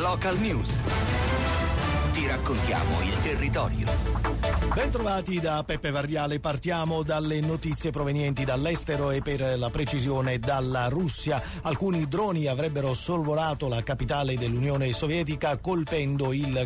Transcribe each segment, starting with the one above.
Local News. Ti raccontiamo il territorio. Bentrovati da Peppe Varriale, partiamo dalle notizie provenienti dall'estero e per la precisione dalla Russia. Alcuni droni avrebbero sorvolato la capitale dell'Unione Sovietica colpendo il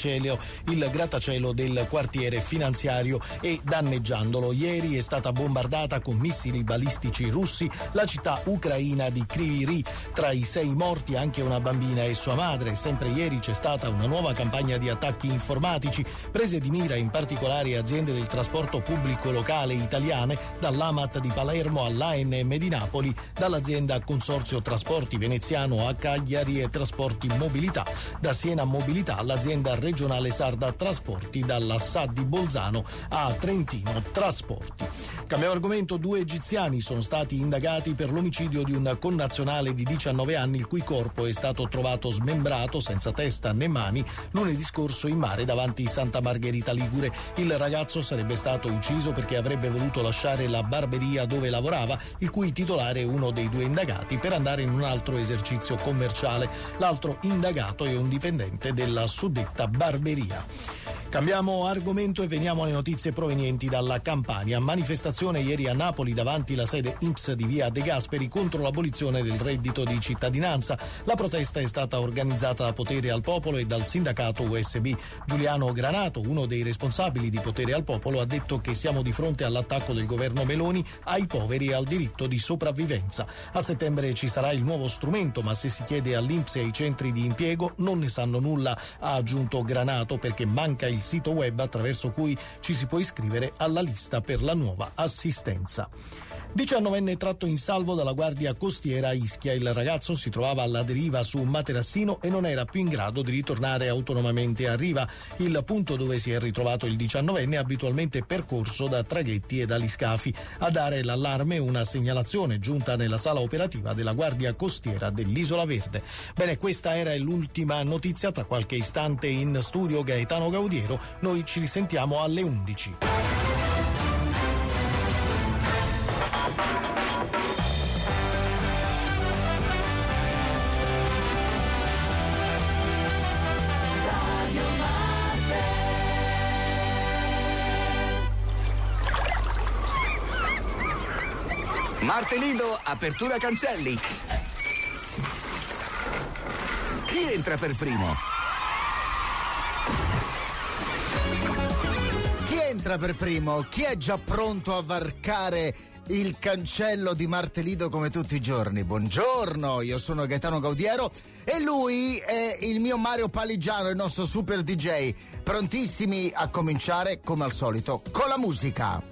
grattacielo del quartiere finanziario e danneggiandolo. Ieri è stata bombardata con missili balistici russi la città ucraina di Kryvyi Rih. Tra i 6 morti anche una bambina e sua madre. Sempre ieri c'è stata una nuova campagna di attacchi informatici, prese di mira in particolare aziende del trasporto pubblico locale italiane, dall'Amat di Palermo all'ANM di Napoli, dall'azienda Consorzio Trasporti Veneziano a Cagliari e Trasporti Mobilità, da Siena Mobilità all'azienda regionale sarda Trasporti, dalla SAD di Bolzano a Trentino Trasporti. Cambiamo argomento, 2 egiziani sono stati indagati per l'omicidio di un connazionale di 19 anni il cui corpo è stato trovato smembrato, senza testa né mani, lunedì scorso in mare davanti Santa Margherita Ligure. Il ragazzo sarebbe stato ucciso perché avrebbe voluto lasciare la barberia dove lavorava, il cui titolare è uno dei 2 indagati, per andare in un altro esercizio commerciale. L'altro indagato è un dipendente della suddetta barberia. Cambiamo argomento e veniamo alle notizie provenienti dalla Campania. Manifestazione ieri a Napoli davanti la sede INPS di via De Gasperi contro l'abolizione del reddito di cittadinanza. La protesta è stata organizzata da Potere al Popolo e dal sindacato USB. Giuliano Granato, uno dei responsabili di Potere al Popolo, ha detto che siamo di fronte all'attacco del governo Meloni ai poveri e al diritto di sopravvivenza. A settembre ci sarà il nuovo strumento, ma se si chiede all'INPS e ai centri di impiego non ne sanno nulla, ha aggiunto Granato, perché manca il sito web attraverso cui ci si può iscrivere alla lista per la nuova assistenza. 19enne tratto in salvo dalla Guardia Costiera a Ischia. Il ragazzo si trovava alla deriva su un materassino e non era più in grado di ritornare autonomamente a riva. Il punto dove si è ritrovato il 19enne è abitualmente percorso da traghetti e aliscafi. A dare l'allarme una segnalazione giunta nella sala operativa della Guardia Costiera dell'Isola Verde. Bene, questa era l'ultima notizia. Tra qualche istante in studio Gaetano Gaudiero. Noi ci risentiamo alle 11. Martelido, apertura cancelli. Chi entra per primo? Chi entra per primo? Chi è già pronto a varcare il cancello di Martelido come tutti i giorni? Buongiorno, io sono Gaetano Gaudiero e lui è il mio Mario Paligiano, il nostro super DJ. Prontissimi a cominciare, come al solito, con la musica.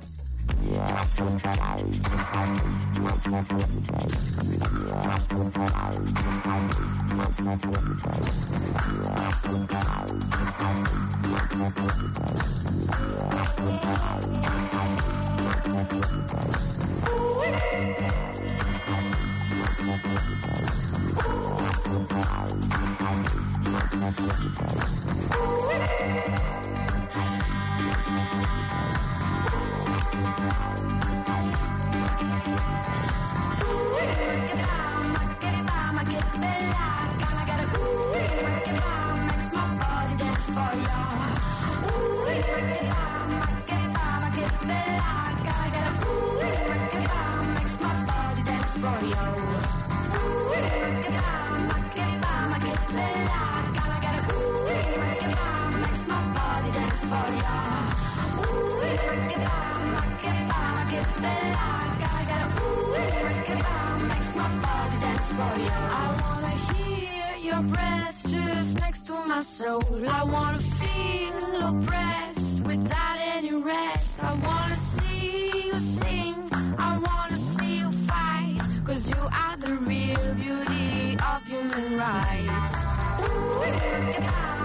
I wanna feel oppressed without any rest. I wanna see you sing, I wanna see you fight, 'cause you are the real beauty of human rights. Ooh, che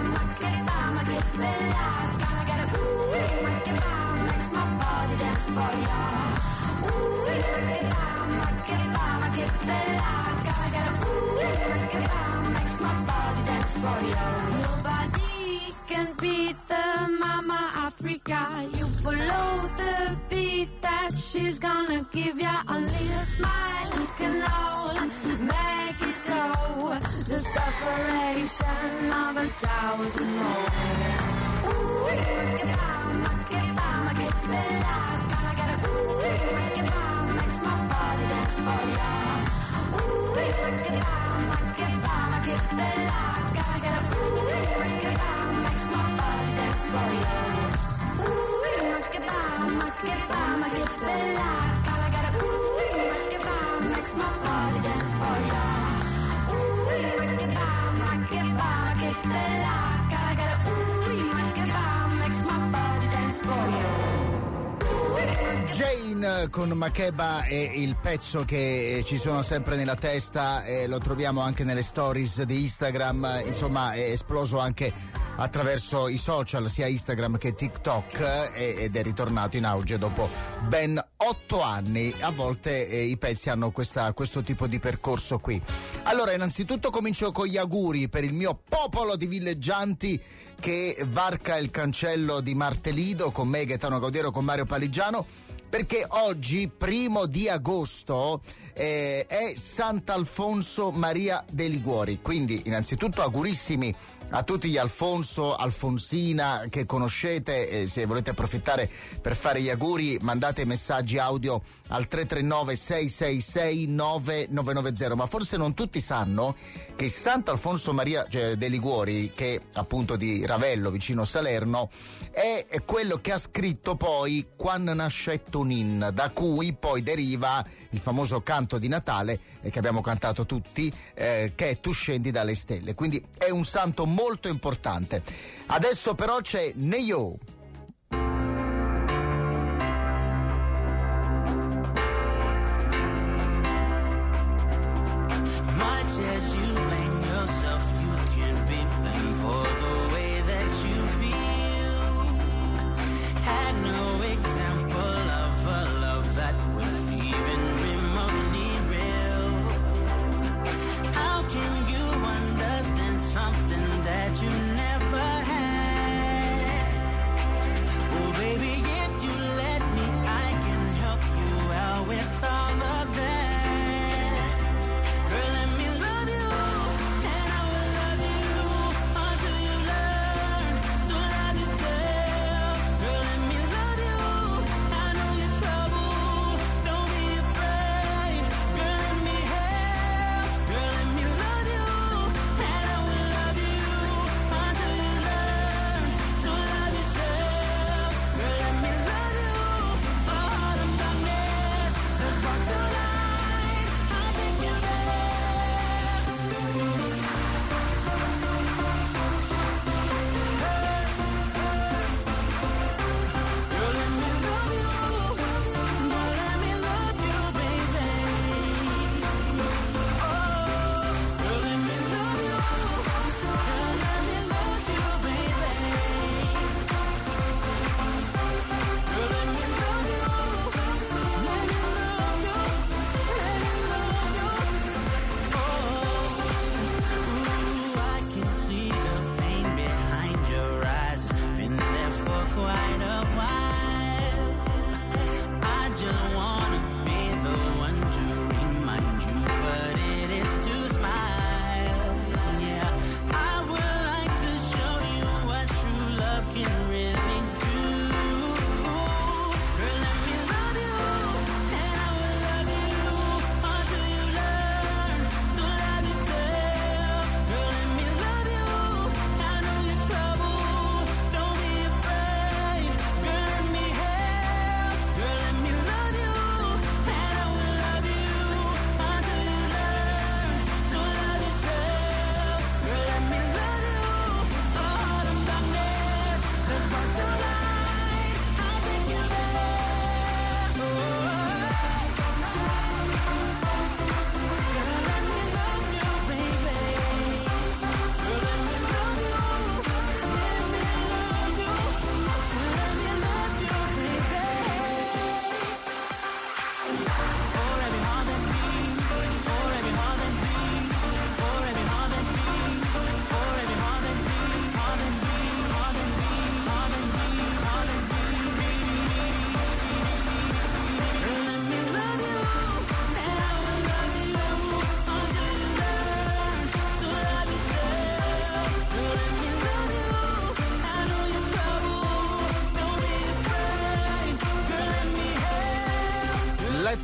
bella, gotta get a makes my body dance for ya. Ooh, che bella, gotta get a makes my body dance for ya. Nobody can beat the Mama Africa. You follow the beat that she's gonna give ya. Only a smile can all make it go. The suffering celebration of a thousand more. Ooh, rock it bomb, bella. Gotta get a ooh, rock it bomb, makes my body dance for ya. Ooh, rock it bomb, bella. Gotta get a ooh, rock it bomb, makes my body dance for ya. Ooh, rock it bomb, bella. Gotta get a ooh, rock it bomb, makes my body dance for ya. Ooh, rock it bomb, bella. Gotta get a ooh, rock it bomb, makes my body dance for ya. Jane con Makeba è il pezzo che ci suona sempre nella testa, lo troviamo anche nelle stories di Instagram, insomma è esploso anche attraverso i social, sia Instagram che TikTok, ed è ritornato in auge dopo ben 8 anni. A volte i pezzi hanno questo tipo di percorso qui. Allora, innanzitutto comincio con gli auguri per il mio popolo di villeggianti che varca il cancello di Martelido con me, Gaetano Gaudiero, con Mario Paligiano, perché oggi, 1 di agosto, è Sant'Alfonso Maria dei Liguori. Quindi innanzitutto augurissimi a tutti gli Alfonso, Alfonsina che conoscete. Se volete approfittare per fare gli auguri, mandate messaggi audio al 339 666 9990. Ma forse non tutti sanno che Sant'Alfonso Maria dei Liguori, che appunto di Ravello vicino Salerno, è quello che ha scritto poi Quan nascetto Nin, da cui poi deriva il famoso canto di Natale che abbiamo cantato tutti, che è Tu scendi dalle stelle. Quindi è un santo molto importante. Adesso però c'è Neyo. Something that you never had.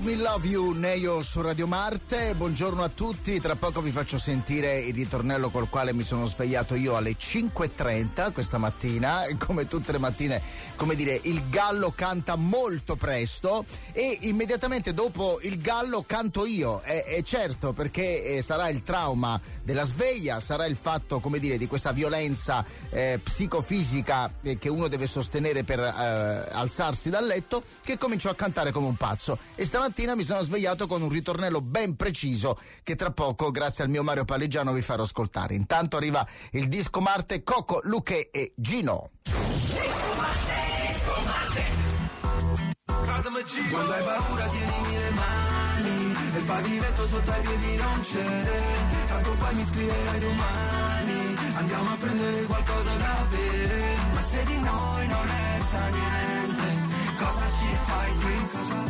Me Love You, Neio su Radio Marte. Buongiorno a tutti, tra poco vi faccio sentire il ritornello col quale mi sono svegliato io alle 5:30 questa mattina. Come tutte le mattine, come dire, il gallo canta molto presto e immediatamente dopo il gallo canto io. E certo, perché sarà il trauma della sveglia, sarà il fatto, come dire, di questa violenza psicofisica che uno deve sostenere per alzarsi dal letto, che cominciò a cantare come un pazzo. E stamattina mi sono svegliato con un ritornello ben preciso che tra poco, grazie al mio Mario Palleggiano, vi farò ascoltare. Intanto arriva il Disco Marte, Coco, Luque e Gino. Quando hai paura tienimi le mani, il pavimento sotto ai piedi non c'è, tanto poi mi scriverai domani, andiamo a prendere qualcosa da bere, ma se di noi non resta niente, cosa ci fai qui?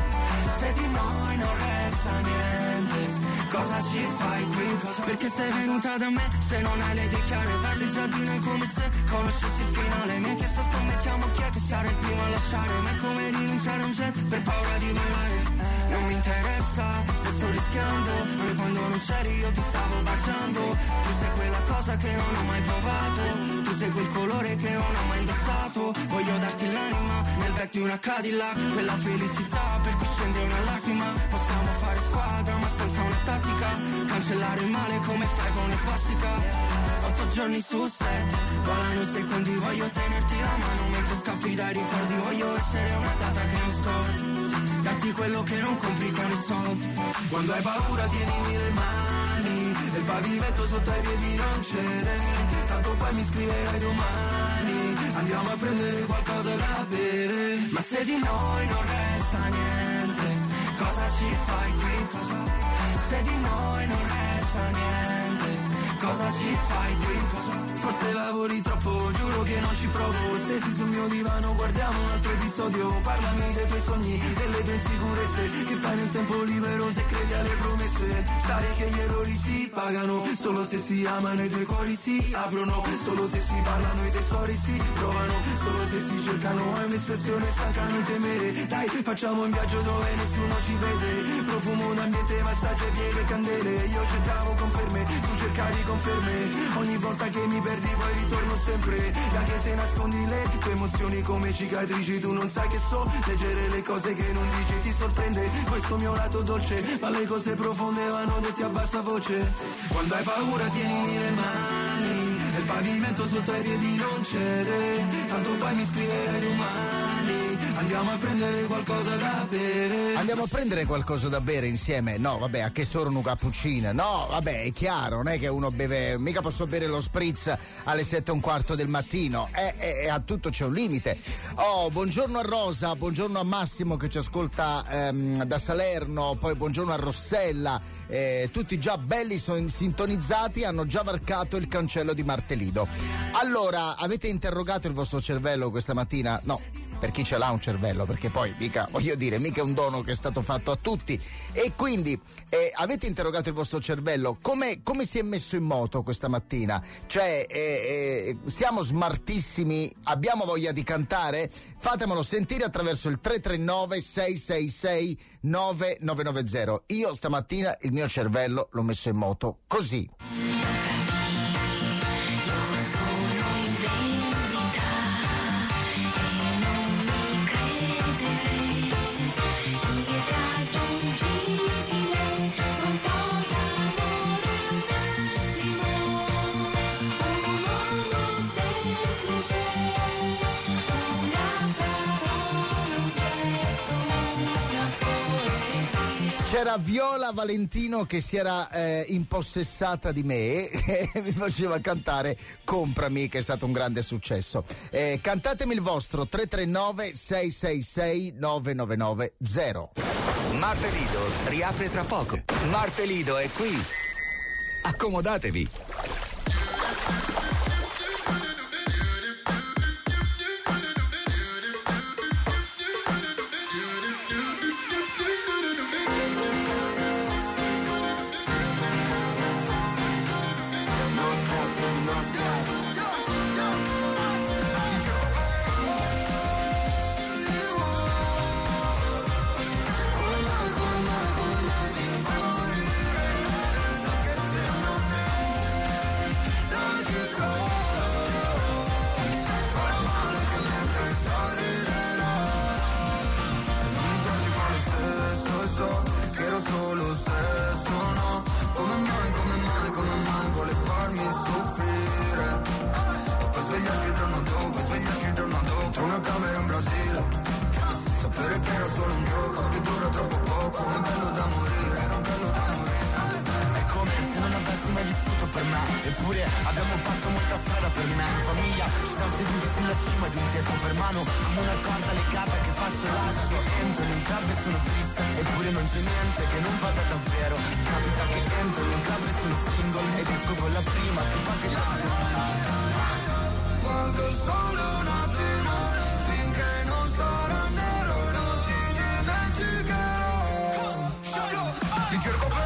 Se di noi non resta niente, cosa ci fai qui? Perché sei venuta da me se non hai le idee chiare, parli già di noi come se conoscessi il finale, mi hai chiesto scommettiamo chi è che sarà il primo a lasciare, ma è come rinunciare a un jet per paura di volare. Non mi interessa se sto rischiando, noi quando non c'eri io ti stavo baciando, tu sei quella cosa che non ho mai provato, tu sei quel colore che non ho mai indossato, voglio darti l'anima nel back di una Cadillac, quella felicità per cui scende una lacrima, possiamo fare squadra ma senza una tattica, cancellare il male come fai con una svastica, 8 giorni su 7, volano i secondi, voglio tenerti la mano mentre scappi dai ricordi, voglio essere una data che non scordi, darti quello che non compri con i soldi. Quando hai paura tienimi le mani, il pavimento sotto ai piedi non cede, tanto poi mi scriverai domani, andiamo a prendere qualcosa da bere, ma se di noi non resta niente, cosa ci fai qui? Se di noi non resta niente, cosa ci fai qui? Forse lavori troppo, giuro che non ci provo, stessi sul mio divano guardiamo un altro episodio, parlami dei tuoi sogni, delle tue insicurezze, che fai nel tempo libero se credi alle promesse, sai che gli errori si pagano, solo se si amano i due cuori si aprono, solo se si parlano i tesori si trovano, solo se si cercano, è un'espressione stanca non temere, dai facciamo un viaggio dove nessuno ci vede, profumo d'ambiente, massaggio ai piedi e candele, io cercavo conferme, tu cercavi conferme, ogni volta che mi perdi poi ritorno sempre, e anche se nascondi le tue emozioni come cicatrici, tu non sai che so leggere le cose che non dici, ti sorprende questo mio lato dolce, ma le cose profonde vanno dette a bassa voce. Quando hai paura tienimi le mani, il pavimento sotto ai piedi non cede, tanto poi mi scriverai domani, andiamo a prendere qualcosa da bere. Andiamo a prendere qualcosa da bere insieme? No, vabbè, a che storo un cappuccino? No, vabbè, è chiaro, non è che uno beve, mica posso bere lo spritz alle 7:15 del mattino, a tutto c'è un limite. Oh, buongiorno a Rosa, buongiorno a Massimo che ci ascolta da Salerno, poi buongiorno a Rossella, tutti già belli sintonizzati, hanno già varcato il cancello di Martelido. Allora, avete interrogato il vostro cervello questa mattina? No, per chi ce l'ha un cervello, perché poi mica, voglio dire, mica è un dono che è stato fatto a tutti, e quindi avete interrogato il vostro cervello come si è messo in moto questa mattina, cioè siamo smartissimi, abbiamo voglia di cantare? Fatemelo sentire attraverso il 339 666 9990. Io stamattina il mio cervello l'ho messo in moto così. C'era Viola Valentino che si era impossessata di me e mi faceva cantare Comprami, che è stato un grande successo. Cantatemi il vostro 339 666 9990. Martelido riapre tra poco. Martelido è qui. Accomodatevi. Come nulla, eppure abbiamo fatto molta strada per me e famiglia. Ci siamo seduti sulla cima di un tetto per mano, come una corda legata che faccio e lascio. Entro in un club e sono triste, eppure non c'è niente che non vada davvero. Capita che entro in un club e sono single ed esco con la prima che fa che guardo il sole un attimo, finché non sarà nero non ti dimenticherò. Ti cerco per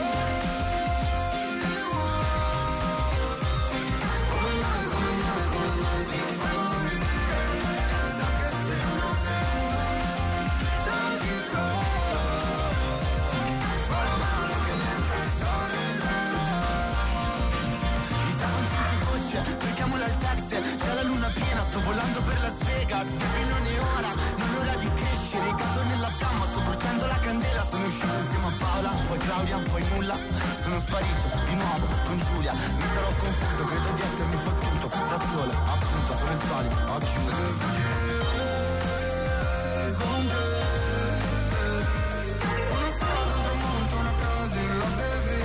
cerchiamo le altezze, c'è la luna piena, sto volando per Las Vegas, che non è ora, non è ora di crescere, cado nella fiamma, sto bruciando la candela, sono uscito insieme a Paola, poi Claudia, poi nulla, sono sparito di nuovo con Giulia, mi sarò confuso, credo di essermi fottuto, da solo, appunto, sono il solito, a chiudere con te, una strada, un tramonto, una casa, la bevi.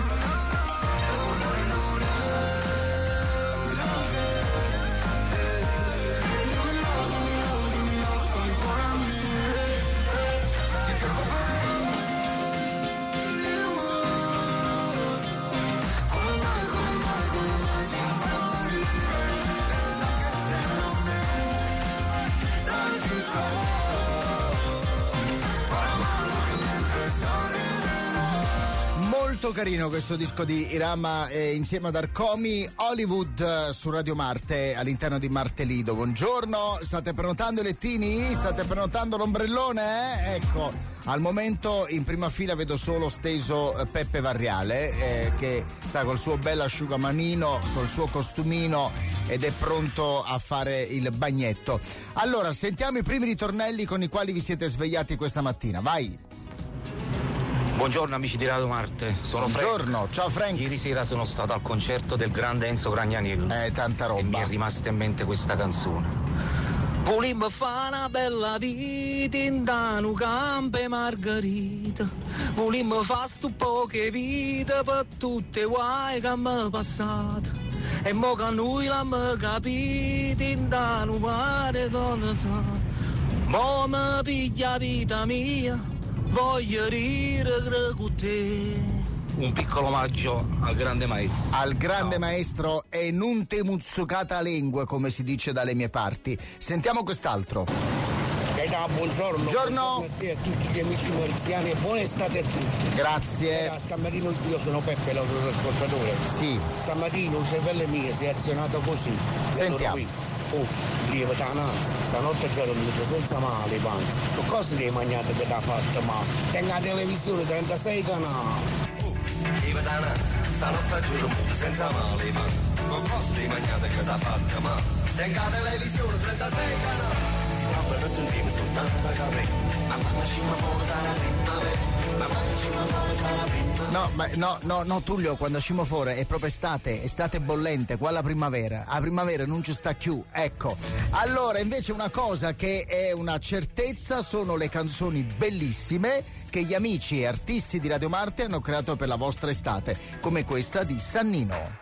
Molto carino questo disco di Irama insieme ad Arcomi. Hollywood su Radio Marte all'interno di Martelido. Buongiorno, state prenotando i lettini? State prenotando l'ombrellone? Ecco, al momento in prima fila vedo solo steso Peppe Varriale che sta col suo bel asciugamanino, col suo costumino ed è pronto a fare il bagnetto. Allora, sentiamo i primi ritornelli con i quali vi siete svegliati questa mattina. Vai! Buongiorno amici di Radio Marte, sono Frank. Buongiorno, ciao Frank. Ieri sera sono stato al concerto del grande Enzo Gragnaniello. Tanta roba. E mi è rimasta in mente questa canzone. Volimmo fare una bella vita in Danu Campe Margherita. Volimmo fare stu poche vite per tutte le guai che mi passate. E mo che noi l'abbiamo capito in Danu pare donna sa. Mo mi piglia vita mia. Voglio ridere con te. Un piccolo omaggio al grande maestro. Al grande maestro e non te muzzucata lingue, come si dice dalle mie parti. Sentiamo quest'altro. Buongiorno. Buongiorno a te e a tutti gli amici marziani e buona estate a tutti. Grazie. Stamattina io sono Peppe, l'autotrasportatore. Sì. Stamattina un cervello mio si è azionato così. Sentiamo. Lievita naso, stanotte c'ero venuto senza male, panza. Che cosa ti hai mangiato che ti ha fatto male? Tengo la televisione 36 canali. Lievita naso, stanotte c'ero venuto senza male, panza. Che cosa ti hai mangiato che ti ha fatto male? Tengo la televisione 36 canali. Siamo tutti insieme soltanto a capire, ma quando ci muovo sarà primavera. No, Tullio, quando scimo fuori è proprio estate bollente, qua la primavera non ci sta più, ecco. Allora, invece una cosa che è una certezza sono le canzoni bellissime che gli amici e artisti di Radio Marte hanno creato per la vostra estate, come questa di Sannino.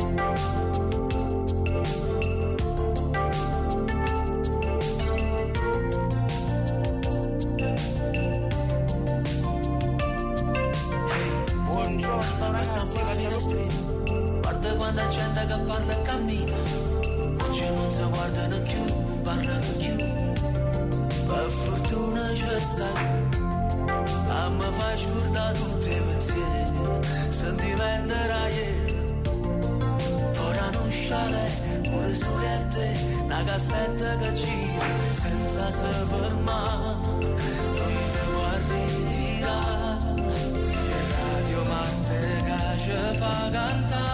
Guarda quanta gente che parla e cammina, oggi non si guardano più, non parlano più. Per fortuna c'è stato, a me fa scordare tutti i pensieri, sentimenti da ieri. Ora non sciale, pure solette, una cassetta che gira, senza se fermare, non ti guardi dirà, e Radio Marte che ci fa cantare.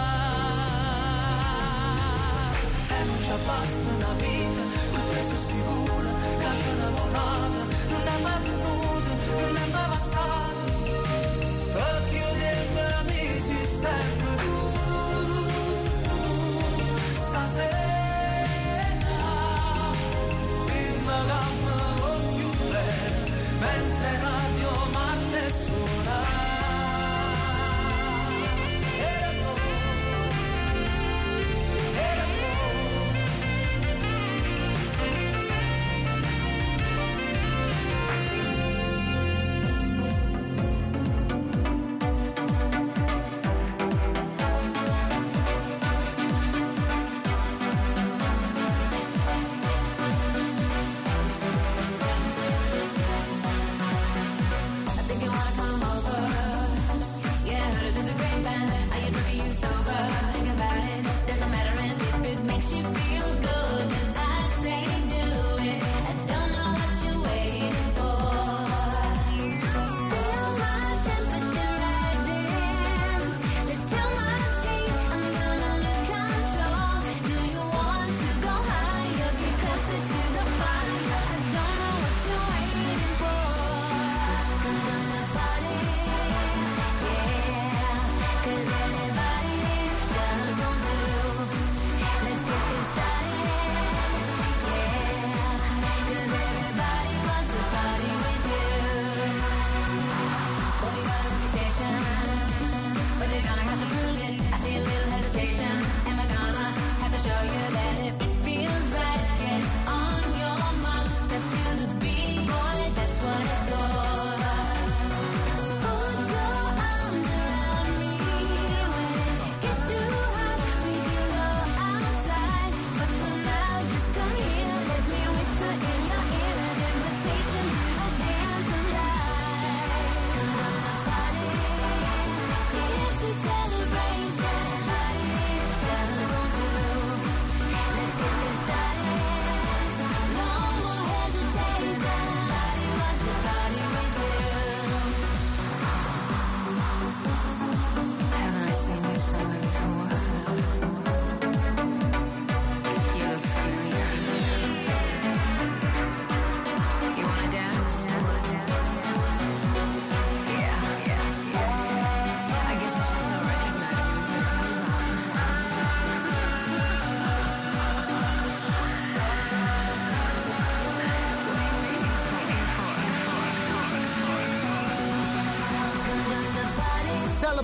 E non ci basta una vita, perché sono sicura che c'è una tornata, non è mai venuta, non è mai passata, perché io dentro mi si sempre tu, stasera, prima che mi voglio bene, mentre Radio Marte suona.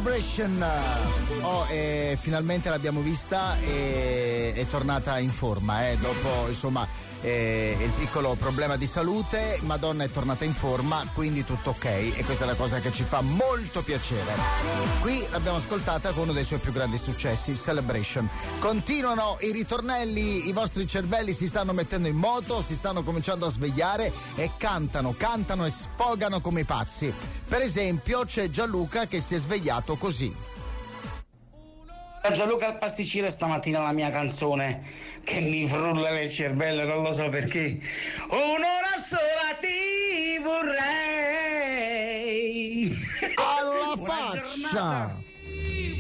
Celebration. Finalmente l'abbiamo vista e è tornata in forma, dopo insomma il piccolo problema di salute. Madonna è tornata in forma, quindi tutto ok, e questa è la cosa che ci fa molto piacere. Qui l'abbiamo ascoltata con uno dei suoi più grandi successi, Celebration. Continuano i ritornelli, i vostri cervelli si stanno mettendo in moto, si stanno cominciando a svegliare e cantano e sfogano come i pazzi. Per esempio c'è Gianluca che si è svegliato così. Gianluca al pasticcino stamattina la mia canzone che mi frulla nel cervello, non lo so perché. Un'ora sola ti vorrei. Alla faccia! Ti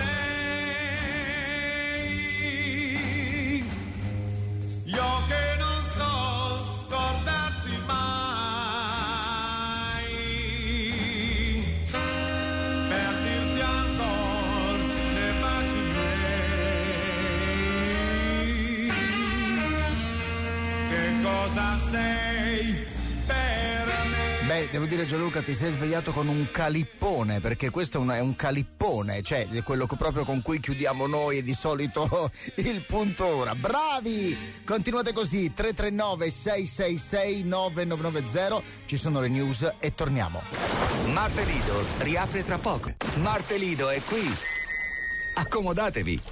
vorrei. Io che non so scordarti mai. Per dirti ancora le baci miei. Che cosa sei per me? Beh, devo dire Gianluca, ti sei svegliato con un calippone, perché questo è un calippone, cioè quello proprio con cui chiudiamo noi di solito il punto ora. Bravi! Continuate così, 339-666-9990, ci sono le news e torniamo. Martelido riapre tra poco. Martelido è qui. Accomodatevi.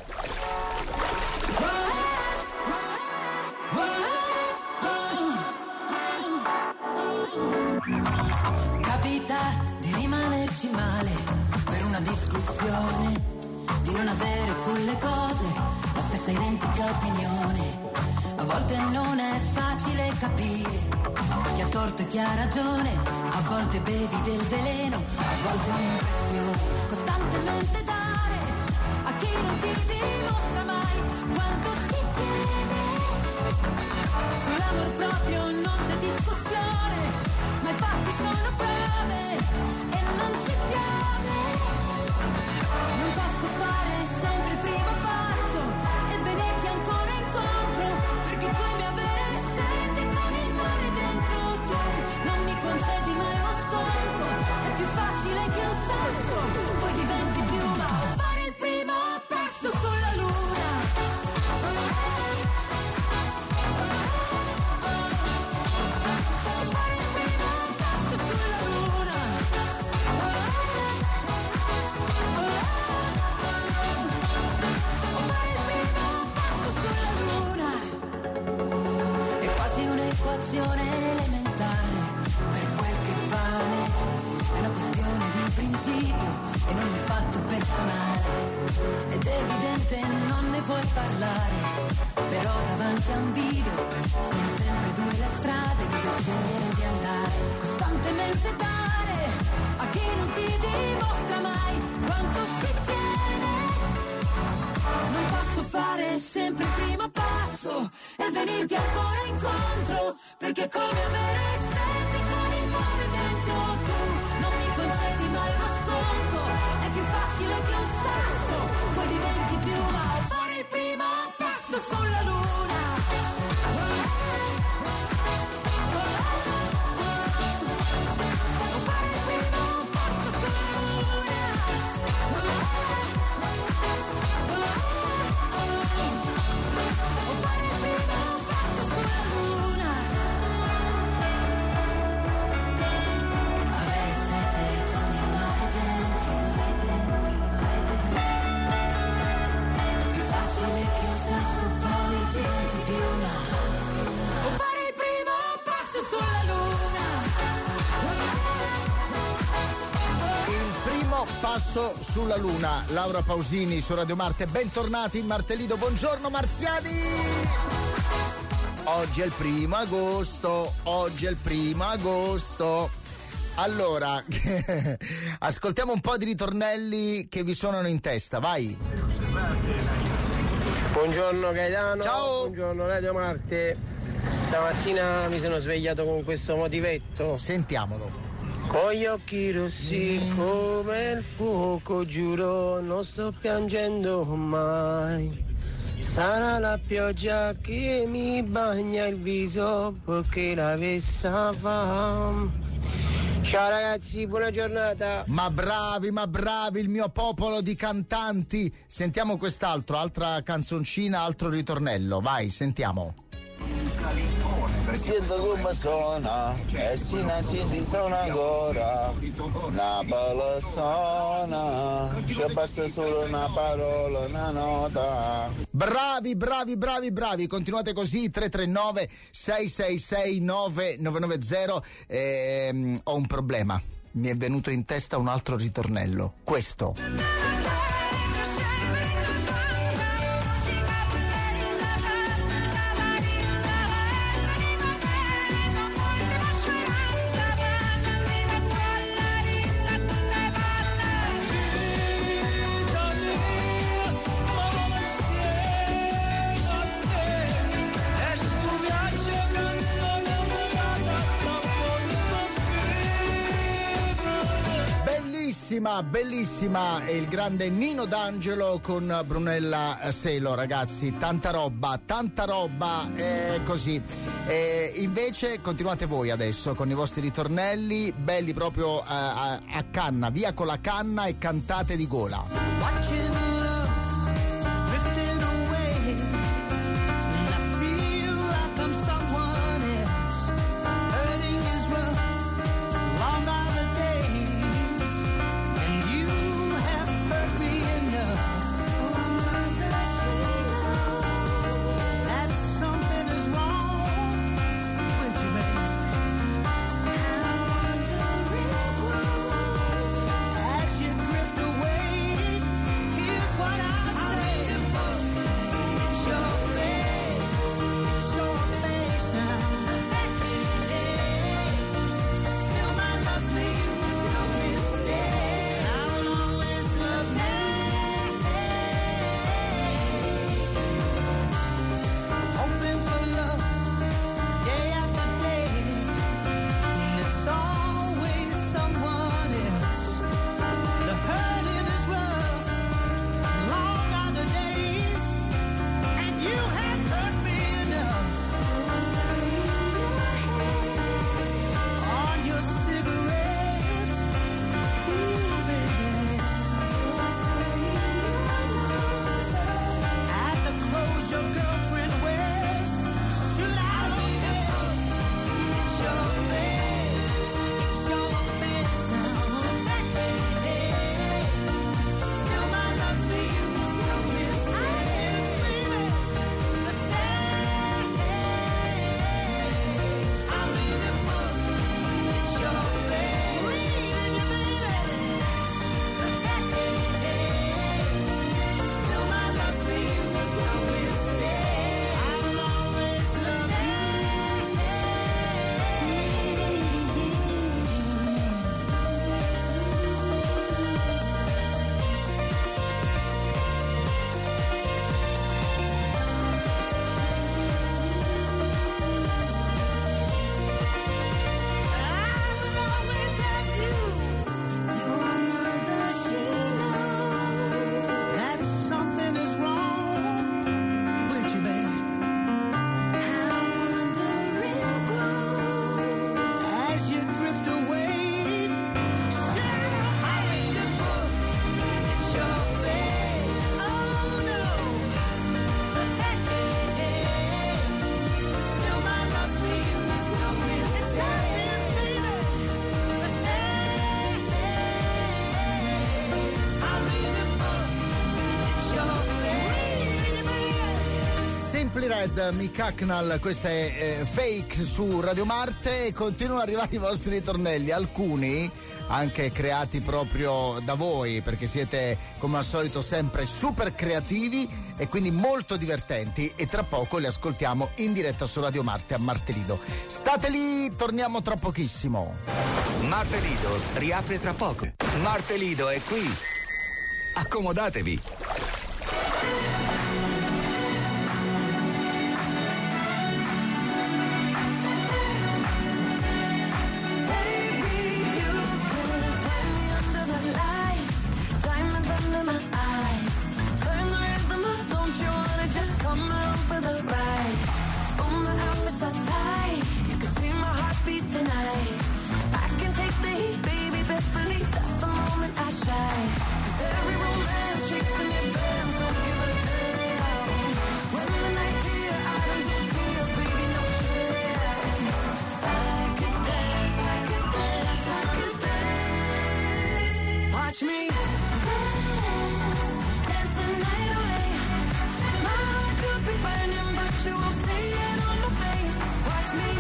Capita di rimanerci male per una discussione, di non avere sulle cose la stessa identica opinione. A volte non è facile capire chi ha torto e chi ha ragione, a volte bevi del veleno, a volte un'impressione. Costantemente dare a chi non ti dimostra mai quanto ci tiene. Sull'amor proprio non c'è discussione, ma i fatti sono prove e non ci piove. Non posso fare sempre il primo passo e venirti ancora incontro, perché come avere sete con il mare dentro te. Non mi concedi mai uno sconto, è più facile che un sasso, poi diventi piuma. Fare il primo passo sulla luna. Elementare per quel che vale, è una questione di principio e non un fatto personale, ed è evidente non ne vuoi parlare, però davanti a un bivio sono sempre due le strade dove scegliere di andare. Costantemente dare a chi non ti dimostra mai quanto ci tiene. Non posso fare sempre il primo passo e venirti ancora incontro, perché come avere sete con il mare dentro tu. Non mi concedi mai uno sconto, è più facile che un sasso, poi diventi piuma. Fare il primo passo sulla luna. Fare il primo passo sulla luna. Passo sulla luna. Laura Pausini su Radio Marte, bentornati in Martelido, buongiorno marziani. Oggi è il 1° agosto. Allora, ascoltiamo un po' di ritornelli che vi suonano in testa, vai. Buongiorno Gaetano. Ciao. Buongiorno Radio Marte. Stamattina mi sono svegliato con questo motivetto. Sentiamolo. Con gli occhi rossi come il fuoco, giuro, non sto piangendo mai. Sarà la pioggia che mi bagna il viso perché la vessa va. Ciao ragazzi, buona giornata. Ma bravi, il mio popolo di cantanti. Sentiamo quest'altro, altra canzoncina, altro ritornello. Vai, sentiamo. Sento come suona e si suona ancora una bella suona, ci basta solo una parola, una nota. Bravi, continuate così. 339 666 9990. Ho un problema, mi è venuto in testa un altro ritornello, questo. Bellissima, è il grande Nino D'Angelo con Brunella Selo, ragazzi, tanta roba, così. Invece continuate voi adesso con i vostri ritornelli, belli proprio a canna, via con la canna e cantate di gola. Red, Mick Hucknall, questa è Fake su Radio Marte. Continuano ad arrivare i vostri ritornelli, alcuni anche creati proprio da voi, perché siete come al solito sempre super creativi e quindi molto divertenti, e tra poco li ascoltiamo in diretta su Radio Marte a Martelido. State lì, torniamo tra pochissimo. Martelido riapre tra poco. Martelido è qui. Accomodatevi. Tonight, I can take stage, baby, best believe that's the moment I shine. 'Cause every romance shakes in your bands, don't give a damn. When the night's here, I don't do tears, baby, no chance. I could dance, I could dance, I could dance. Watch me dance the night away. My heart could be burning, but you won't see it on my face. Watch me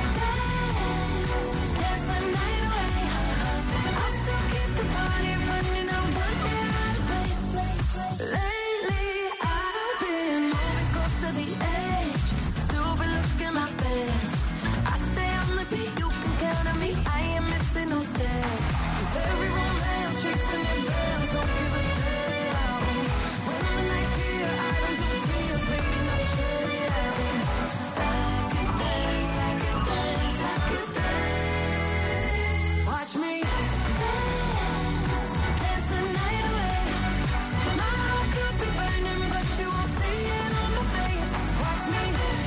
dance the night away. I'll still keep the party running, I won't get out of place. Lately I've been moving close to the edge, stupid looking my best. I stay on the beat, you can count on me, I ain't missing no steps. 'Cause every romance shakes in your bands, don't give a damn. When the night's here, I don't do tears, baby, no chance. I could dance, I could dance, I could dance. Watch me dance the night away. My heart could be burning, but you won't see it on my face. Watch me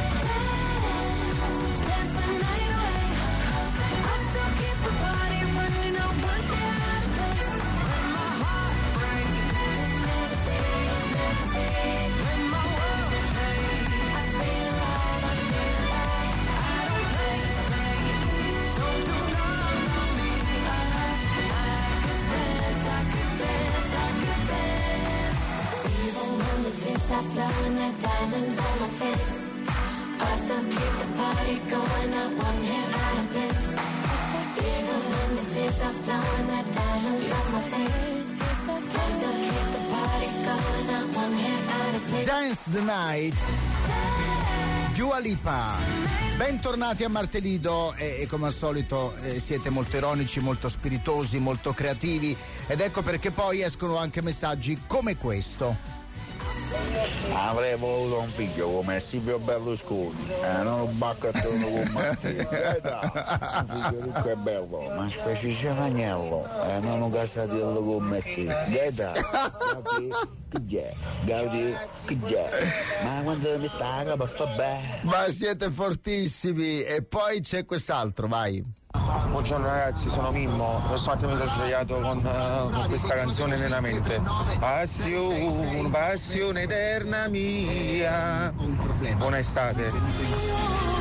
dance the night away. I'll still keep the party running, I won't get out of place. When my heart breaks, never say, never say. When my world shakes, I stay alive, I feel alive. I don't play safe, don't you know me? I could dance, I could dance, I could dance. Even when the tears are flowing like diamonds on my face, I still keep the party going, I won't get out of place. Even when the tears are flowing like diamonds on my face, I still keep the party going, I won't get out of place. Dance the Night, Dua Lipa. Bentornati a Martelido e come al solito siete molto ironici, molto spiritosi, molto creativi ed ecco perché poi escono anche messaggi come questo. Avrei voluto un figlio come Silvio Berlusconi, non un baccattone con Mattia. Un figlio ricco e bello, ma specie Ciavagnello, non un casatiello con Metti. Gaeta, Gaudi, ma quando mi sta la capa fa bene. Ma siete fortissimi e poi c'è quest'altro, vai. Buongiorno ragazzi, sono Mimmo. Lo stamattina mi sono svegliato con questa canzone nella mente. Passione eterna mia. Buona estate.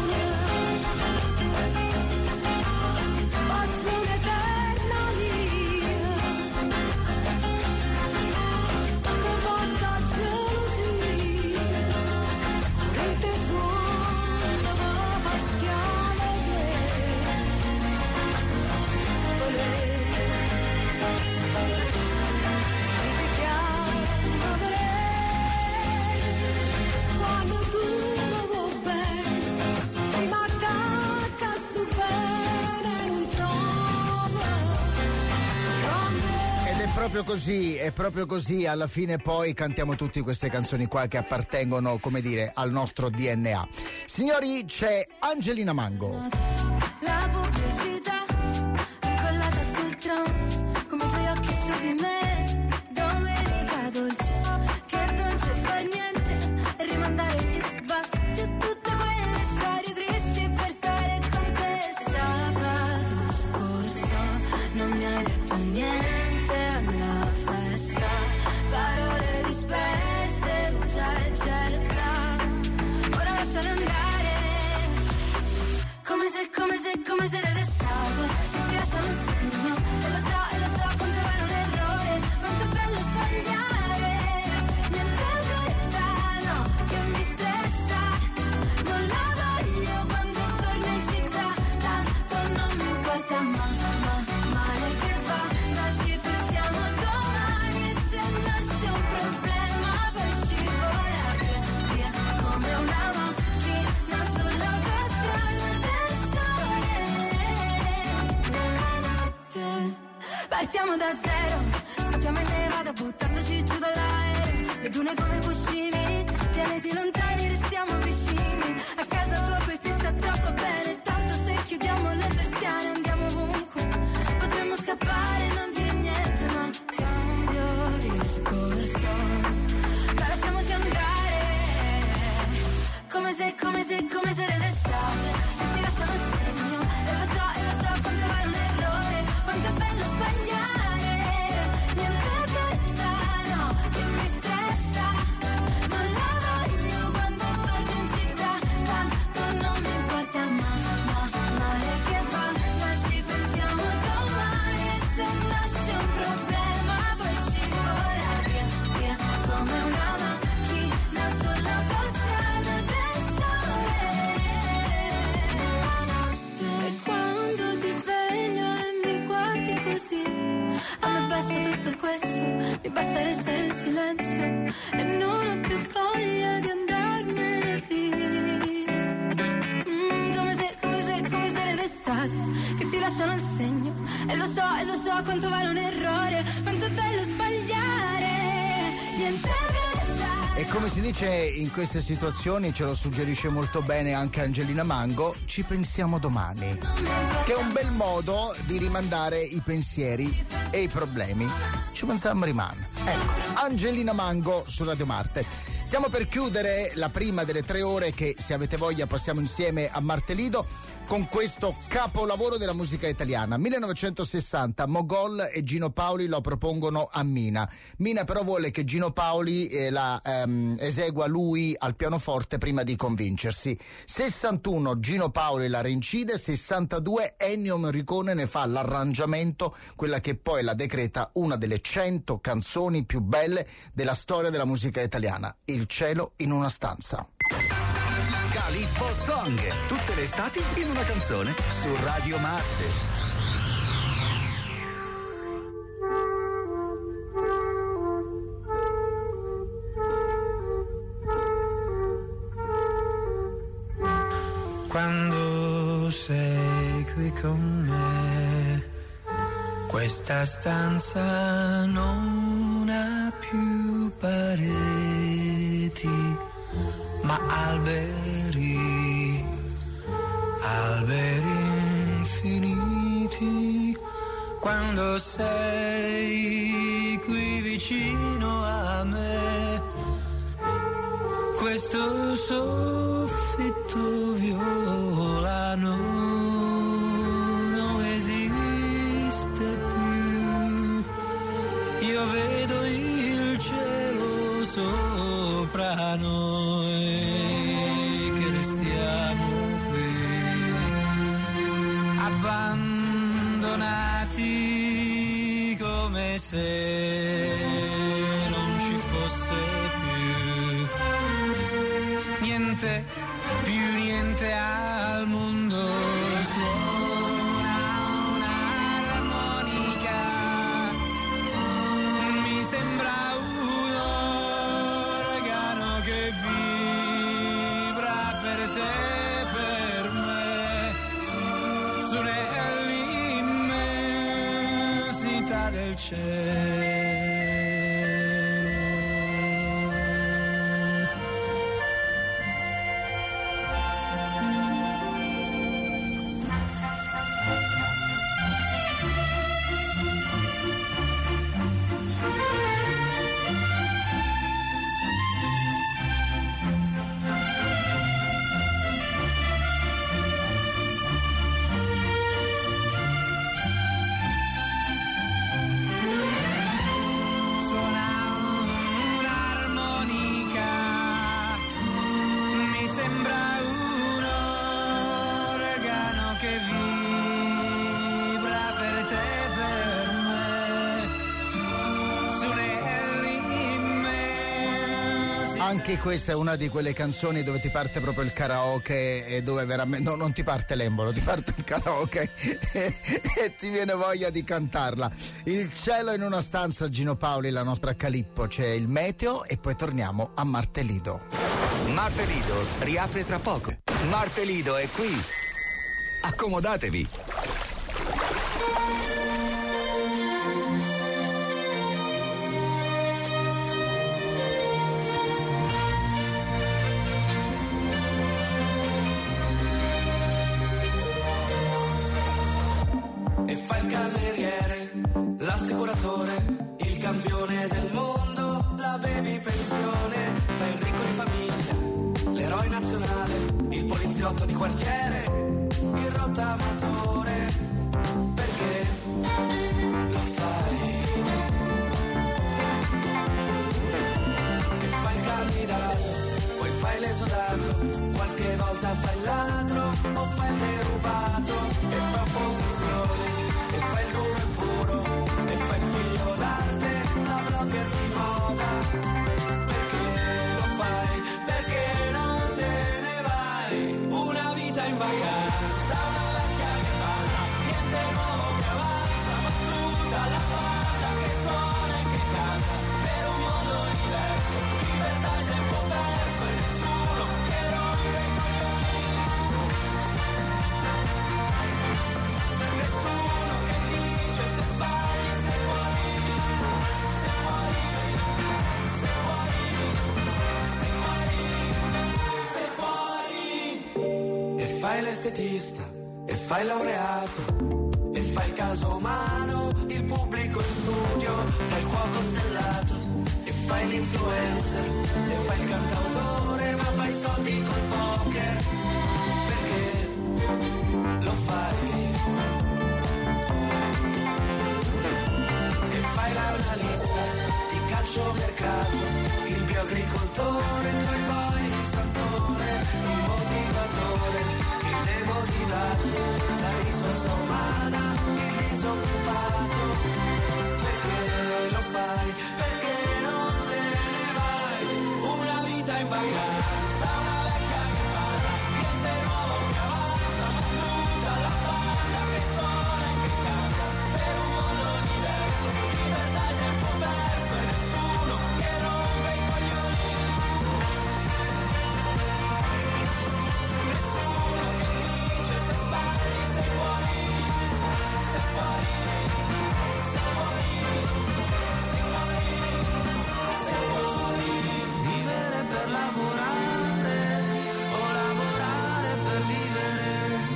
È proprio così, alla fine poi cantiamo tutte queste canzoni qua che appartengono, come dire, al nostro DNA. Signori, c'è Angelina Mango. La pubblicità incollata sul tram, come i tuoi occhi su di me. Domenica dolce, che dolce far niente e rimandare gli sbatti e tutte quelle storie tristi per stare con te. Sabato scorso non mi hai detto niente. Parole disperse, usa e getta. Ora lasciali andare, come se era d'estate, che ti lasciano un segno. E lo so quanto vale un errore, quanto è bello sbagliare. Niente lontano che mi stressa, non la voglio quando torno in città. Tanto non mi importa male che va, ma ci pensiamo domani. Se nasce un problema poi scivola via come una macchina sull'autostrada del sole. Nella notte partiamo da zero, scappiamo in nevada buttandoci giù dall'aereo. Le dune come cuscini, pianeti lontani restiamo vicini. A casa tua poi si sta troppo bene, tanto se chiudiamo le persiane andiamo ovunque. Potremmo scappare, non dire niente, ma cambio discorso. Ma lasciamoci andare, come se era d'estate. E ti lasciamo il segno, e lo so quanto vale un errore. quanto vale un errore, quanto è bello sbagliare. Niente resta. E come si dice in queste situazioni, ce lo suggerisce molto bene anche Angelina Mango, ci pensiamo domani, che è un bel modo di rimandare i pensieri e i problemi. Ci pensiamo rimane. Ecco, Angelina Mango su Radio Marte. Stiamo per chiudere la prima delle 3 ore che, se avete voglia, passiamo insieme a Martelido con questo capolavoro della musica italiana. 1960, Mogol e Gino Paoli lo propongono a Mina. Mina però vuole che Gino Paoli la esegua lui al pianoforte prima di convincersi. 61, Gino Paoli la reincide. 62, Ennio Morricone ne fa l'arrangiamento, quella che poi la decreta una delle 100 canzoni più belle della storia della musica italiana, Il cielo in una stanza. Calippo Song, tutte le estati in una canzone su Radio Marte. Quando sei qui con me, questa stanza non ha più pareti, ma alberi, alberi infiniti. Quando sei qui vicino a me, questo soffitto violano non esiste più. Io vedo il cielo sopra noi, che restiamo qui abbandonati come se non ci fosse più niente, più niente al mondo. Suona un'armonica, mi sembra un organo che vibra per te e per me, su nell'immensità del cielo. Anche questa è una di quelle canzoni dove ti parte proprio il karaoke e dove veramente non ti parte l'embolo, ti parte il karaoke e ti viene voglia di cantarla. Il cielo in una stanza, Gino Paoli, la nostra Calippo, c'è il meteo e poi torniamo a Martelido. Martelido riapre tra poco. Martelido è qui. Accomodatevi. E fa il cameriere, l'assicuratore, il campione del mondo, la baby pensione, fa il ricco di famiglia, l'eroe nazionale, il poliziotto di quartiere, il rottamatore. Perché lo fai? E fa il candidato, poi fai l'esodato, qualche volta fai il ladro o fai il derubato, e fa opposizione, e fa il duro e puro, e fa il figlio d'arte, la blogger di moda. Perché lo fai? Perché non te ne vai? Una vita in vacanza, una vecchia che parla, niente nuovo che avanza, ma tutta la banda che suona e che canta, per un mondo diverso, libertà e tempo perso, e nessuno che rompe i coglioni. Nessuno che dice se sbagli fai l'estetista e fai il laureato e fai il caso umano, il pubblico in studio, fai il cuoco stellato e fai l'influencer e fai il cantautore, ma fai soldi col poker. Perché lo fai? E fai l'analista di calciomercato, il bioagricoltore, poi il santore, il motivatore, il demotivato, la risorsa umana, il disoccupato. Perché lo fai? Perché non te ne vai? Una vita in vacanza, una vecchia che parla, niente nuovo che avanza, ma tutta la banda che suona e che canta, per un mondo diverso, libertà e tempo perso, e nessuno che rompe i coglioni. Nessuno che dice se sbagli sei fuori, sei fuori, sei fuori, sei fuori, sei fuori. Vivere per lavorare o lavorare per vivere,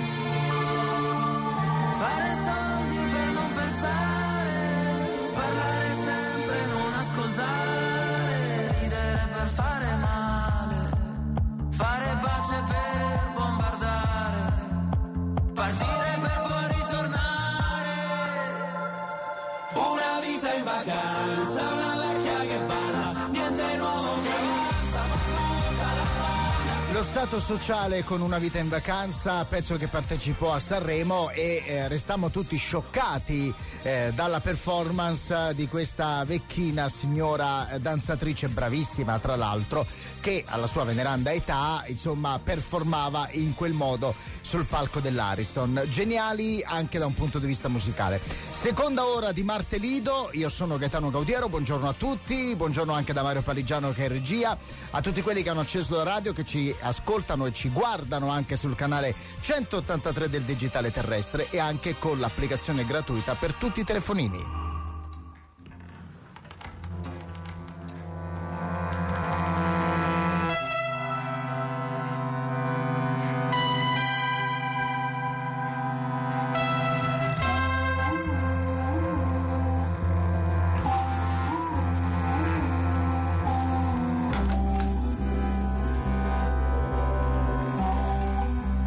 fare soldi per non pensare, parlare sempre e non ascoltare, ridere per fare male, fare pace per bombardare, partire per poi ritornare. Una vita in vacanza, una vecchia che parla, niente nuovo che avanza, ma tutta la banda. Lo Stato sociale con Una vita in vacanza, pezzo che partecipò a Sanremo e restammo tutti scioccati dalla performance di questa vecchina signora danzatrice bravissima, tra l'altro, che alla sua veneranda età insomma performava in quel modo sul palco dell'Ariston. Geniali anche da un punto di vista musicale. Seconda ora di Martelido, io sono Gaetano Gaudiero, buongiorno a tutti, buongiorno anche da Mario Paligiano che è in regia, a tutti quelli che hanno acceso la radio, che ci ascoltano e ci guardano anche sul canale 183 del digitale terrestre e anche con l'applicazione gratuita per tutti i telefonini.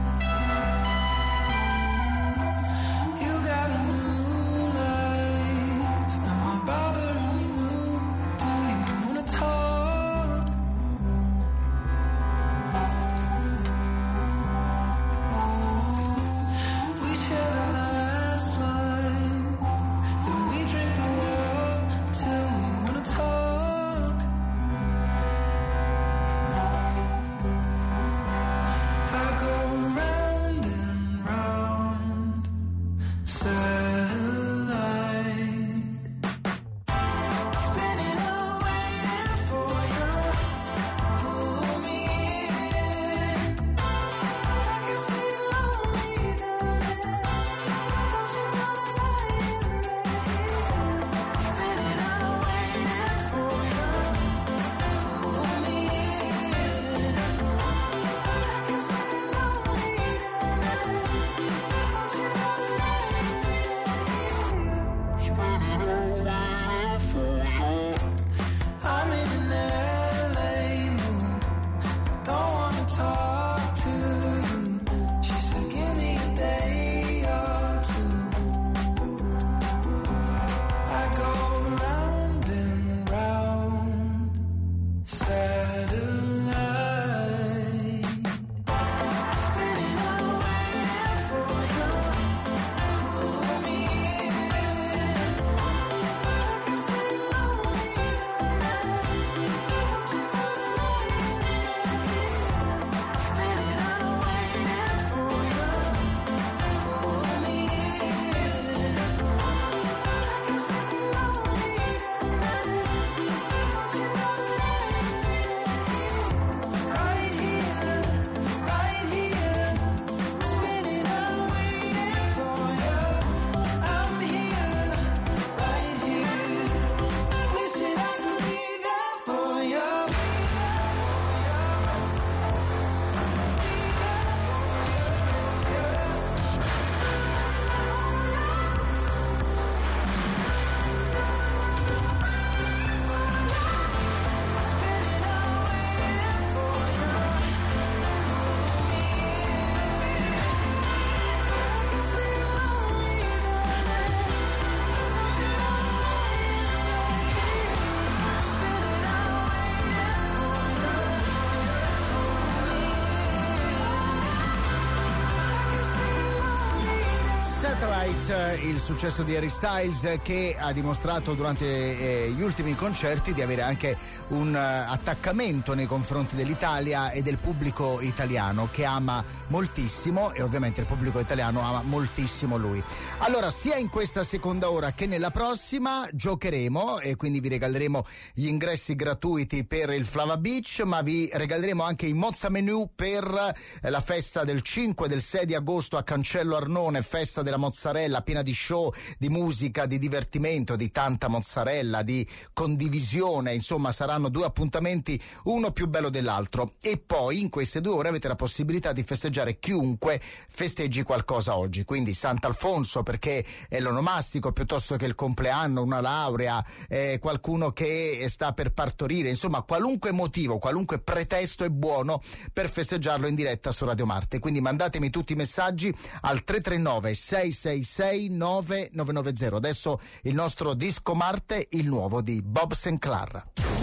You got a new life. Satellite, il successo di Harry Styles, che ha dimostrato durante gli ultimi concerti di avere anche un attaccamento nei confronti dell'Italia e del pubblico italiano, che ama moltissimo, e ovviamente il pubblico italiano ama moltissimo lui. Allora, sia in questa seconda ora che nella prossima giocheremo, e quindi vi regaleremo gli ingressi gratuiti per il Flava Beach, ma vi regaleremo anche i Mozza Menù per la festa del 5 e del 6 di agosto a Cancello Arnone, festa della mozzarella piena di show, di musica, di divertimento, di tanta mozzarella, di condivisione. Insomma, saranno 2 appuntamenti, uno più bello dell'altro. E poi in queste 2 ore avete la possibilità di festeggiare chiunque festeggi qualcosa oggi, quindi Sant'Alfonso perché è l'onomastico, piuttosto che il compleanno, una laurea, qualcuno che sta per partorire, insomma qualunque motivo, qualunque pretesto è buono per festeggiarlo in diretta su Radio Marte. Quindi mandatemi tutti i messaggi al 339 666 9990. Adesso il nostro Disco Marte, il nuovo di Bob Sinclair.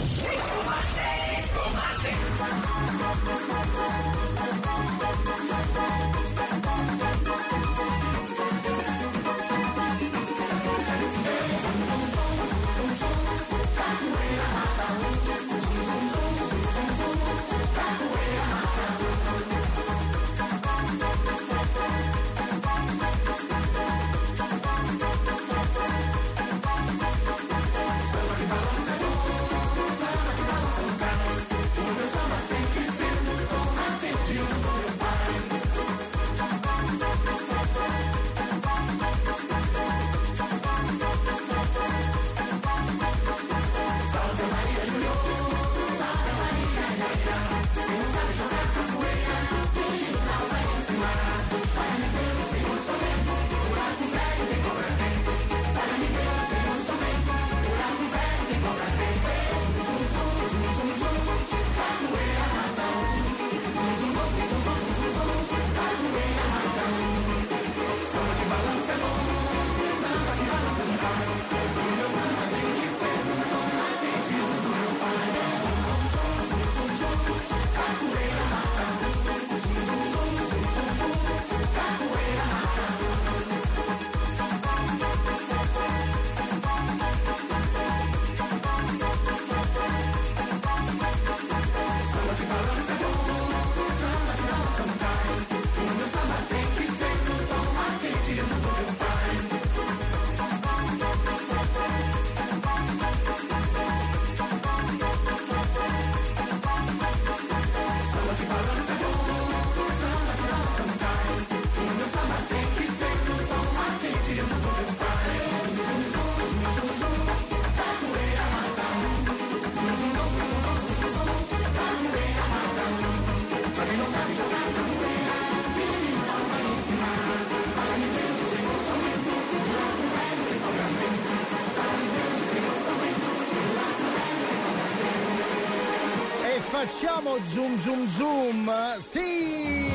Facciamo zoom zoom zoom, sì!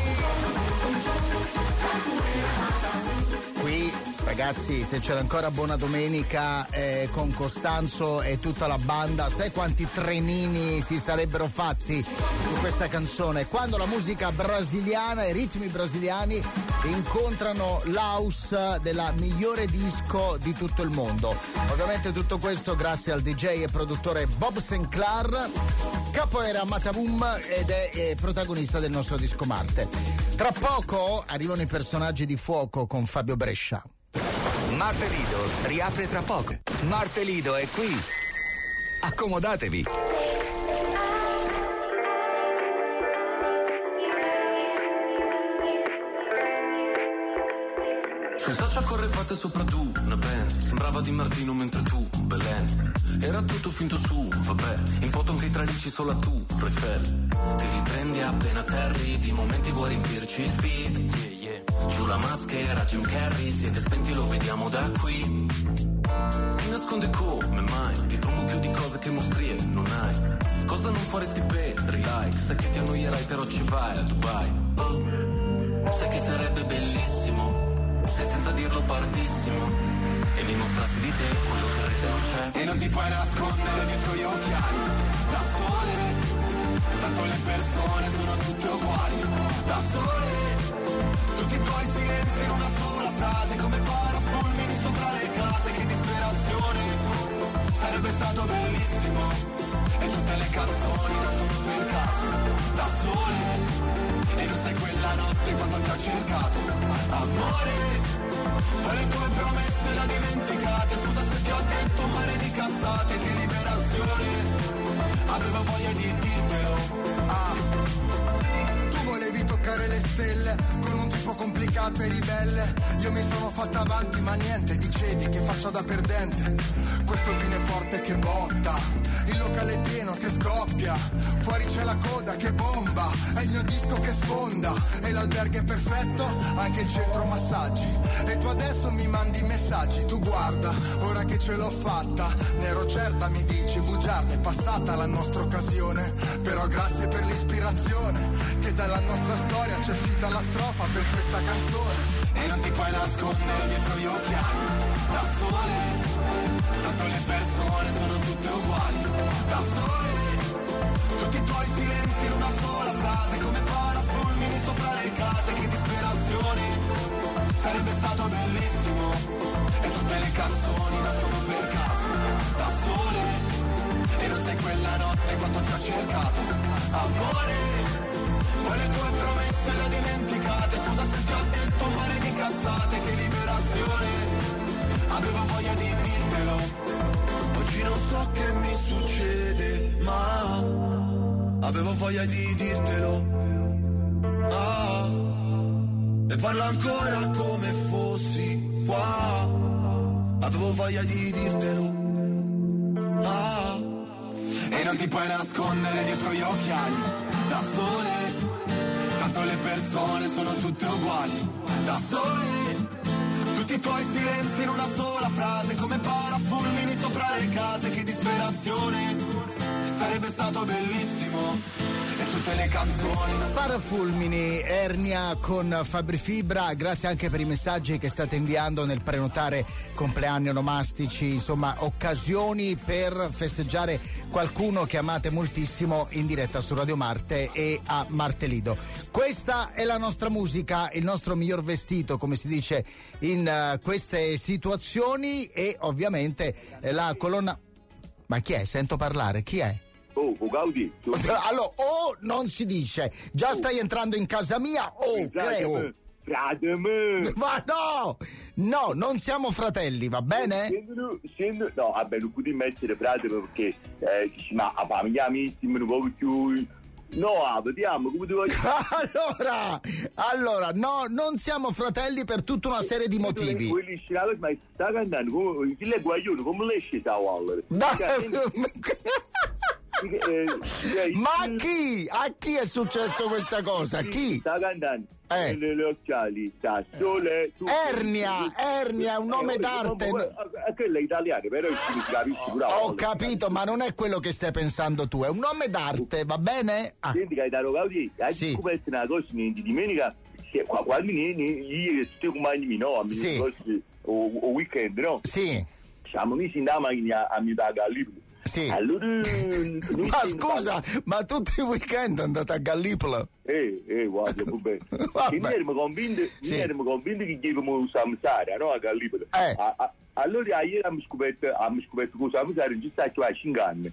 Qui ragazzi, se c'era ancora Buona Domenica con Costanzo e tutta la banda, sai quanti trenini si sarebbero fatti su questa canzone? Quando la musica brasiliana e i ritmi brasiliani incontrano l'house della migliore disco di tutto il mondo. Ovviamente tutto questo grazie al DJ e produttore Bob Sinclair. Capoeira Mataboom, ed è protagonista del nostro Disco Marte. Tra poco arrivano i personaggi di fuoco con Fabio Brescia. Marte Lido riapre tra poco. Marte Lido è qui. Accomodatevi. Sui social correvate sopra tu, una Benz. Sembrava Di Martino mentre tu, Belen. Era tutto finto su, vabbè. In foto anche i tralicci solo a tu, Eiffel. Ti riprendi appena atterri, di momenti vuoi riempirci il feed. Yeah, yeah. Giù la maschera, Jim Carrey, siete spenti, lo vediamo da qui. Ti nasconde come mai, dietro un mucchio di cose che mostrie non hai. Cosa non faresti per like? Sai che ti annoierai però ci vai a Dubai. Oh, sai che sarebbe bellissimo se senza dirlo partissimo e mi mostrassi di te quello che in rete non c'è. E non ti puoi nascondere dietro gli occhiali da sole, tanto le persone sono tutte uguali da sole. Tu tutti i tuoi silenzi in una sola frase, come parafulmini sopra le case, che disperazione, sarebbe stato bellissimo, e tutte le canzoni nascono per caso, da sole, e non sai quella notte quando ti ho cercato, amore, poi le tue promesse le ho dimenticate, scusa se ti ho detto un mare di cazzate, che liberazione, avevo voglia di dirtelo, tu volevi toccare le stelle con un tipo complicato e ribelle, io mi sono fatta avanti ma niente, dicevi che faccio da perdente, questo vino è forte che botta, il locale è pieno che scoppia, fuori c'è la coda che bomba, è il mio disco che sfonda, e l'albergo è perfetto, anche il centro massaggi, e tu adesso mi mandi messaggi, tu guarda, ora che ce l'ho fatta, ne ero certa mi dici, bugiarda è passata la nostra occasione, però grazie per l'ispirazione, che dalla nostra storia c'è uscita la strofa per questa canzone, e non ti puoi nascondere dietro gli occhiali, da sole, tanto le persone sono tutte uguali, da sole, tutti i tuoi silenzi in una sola frase, come parafulmini sopra le case, che disperazione, sarebbe stato bellissimo, e tutte le canzoni nascono per caso, da sole, e non sai quella notte quanto ti ho cercato, amore, poi le tue promesse le ho dimenticate, scusa se ti ho detto un mare di cazzate, che liberazione, avevo voglia di dirtelo, oggi non so che mi succede, ma avevo voglia di dirtelo, e parlo ancora come fossi qua, avevo voglia di dirtelo, e non ti puoi nascondere dietro gli occhiali, da sole, tanto le persone sono tutte uguali, da sole, tutti i tuoi silenzi in una sola frase, come parafulmini sopra le case, che disperazione, sarebbe stato bellissimo, e tutte le canzoni. Parafulmini, Ernia con Fabri Fibra, grazie anche per i messaggi che state inviando nel prenotare compleanni onomastici, insomma occasioni per festeggiare qualcuno che amate moltissimo in diretta su Radio Marte e a Martelido. Questa è la nostra musica, il nostro miglior vestito, come si dice in queste situazioni, e ovviamente la colonna. Ma chi è? Sento parlare, chi è? Gaudi. Allora, non si dice, già stai entrando in casa mia, creo. Ma no, non siamo fratelli, va bene? No, vabbè, non puoi mettere fratello perché ma la famiglia amici, un po' più. No, vediamo come devo. Allora, no, non siamo fratelli per tutta una serie di motivi. Ma sta cantando, chi le guaglione, come le scesa Ma chi? A chi è successo questa cosa? Chi? Sta cantando le occhiali, sta sole. Ernia è un nome d'arte. Quella è italiana, però si capisce pure. Ho capito, ma non è quello che stai pensando tu, è un nome d'arte, va bene? Senti Gaetano Gaudi, hai scoperto una cosa di domenica, quando io tutti i compagni no, o weekend, no? Sì. Siamo messi in da macchina a metà Gallipoli. Sì. Allora, ma scusa, ma tutti i weekend andate a Gallipoli? Guarda, vabbè. Mi erano convinti che chiedevamo Samsara, no, a Gallipoli. Allora ieri abbiamo scoperto che Samsara non ci sta più a 5 anni.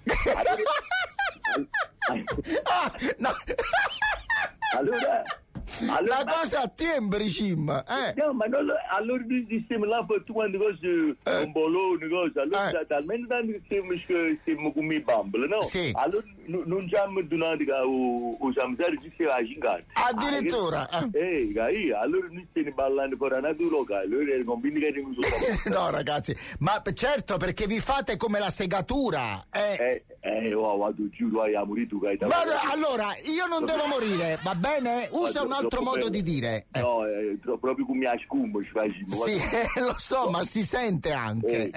Allora la cosa a timbri, Cim, No, ma non, allora noi stiamo là per quante cose, un bolone, cose, allora talmente tanto che stiamo con i bambole, no? Sì. Allora non ci hanno donato che o Samsara ci sia a 5 anni. Addirittura? Allora noi stiamo ballando per la natura locale, allora ero convinto che erano No, ragazzi, ma certo, perché vi fate come la segatura, tu giuro, hai morire tu, Gaetano. Allora, io non devo morire, va bene? Usa un altro modo di dire. No, proprio come a scumbo ci facciamo. Sì, lo so, ma si sente anche.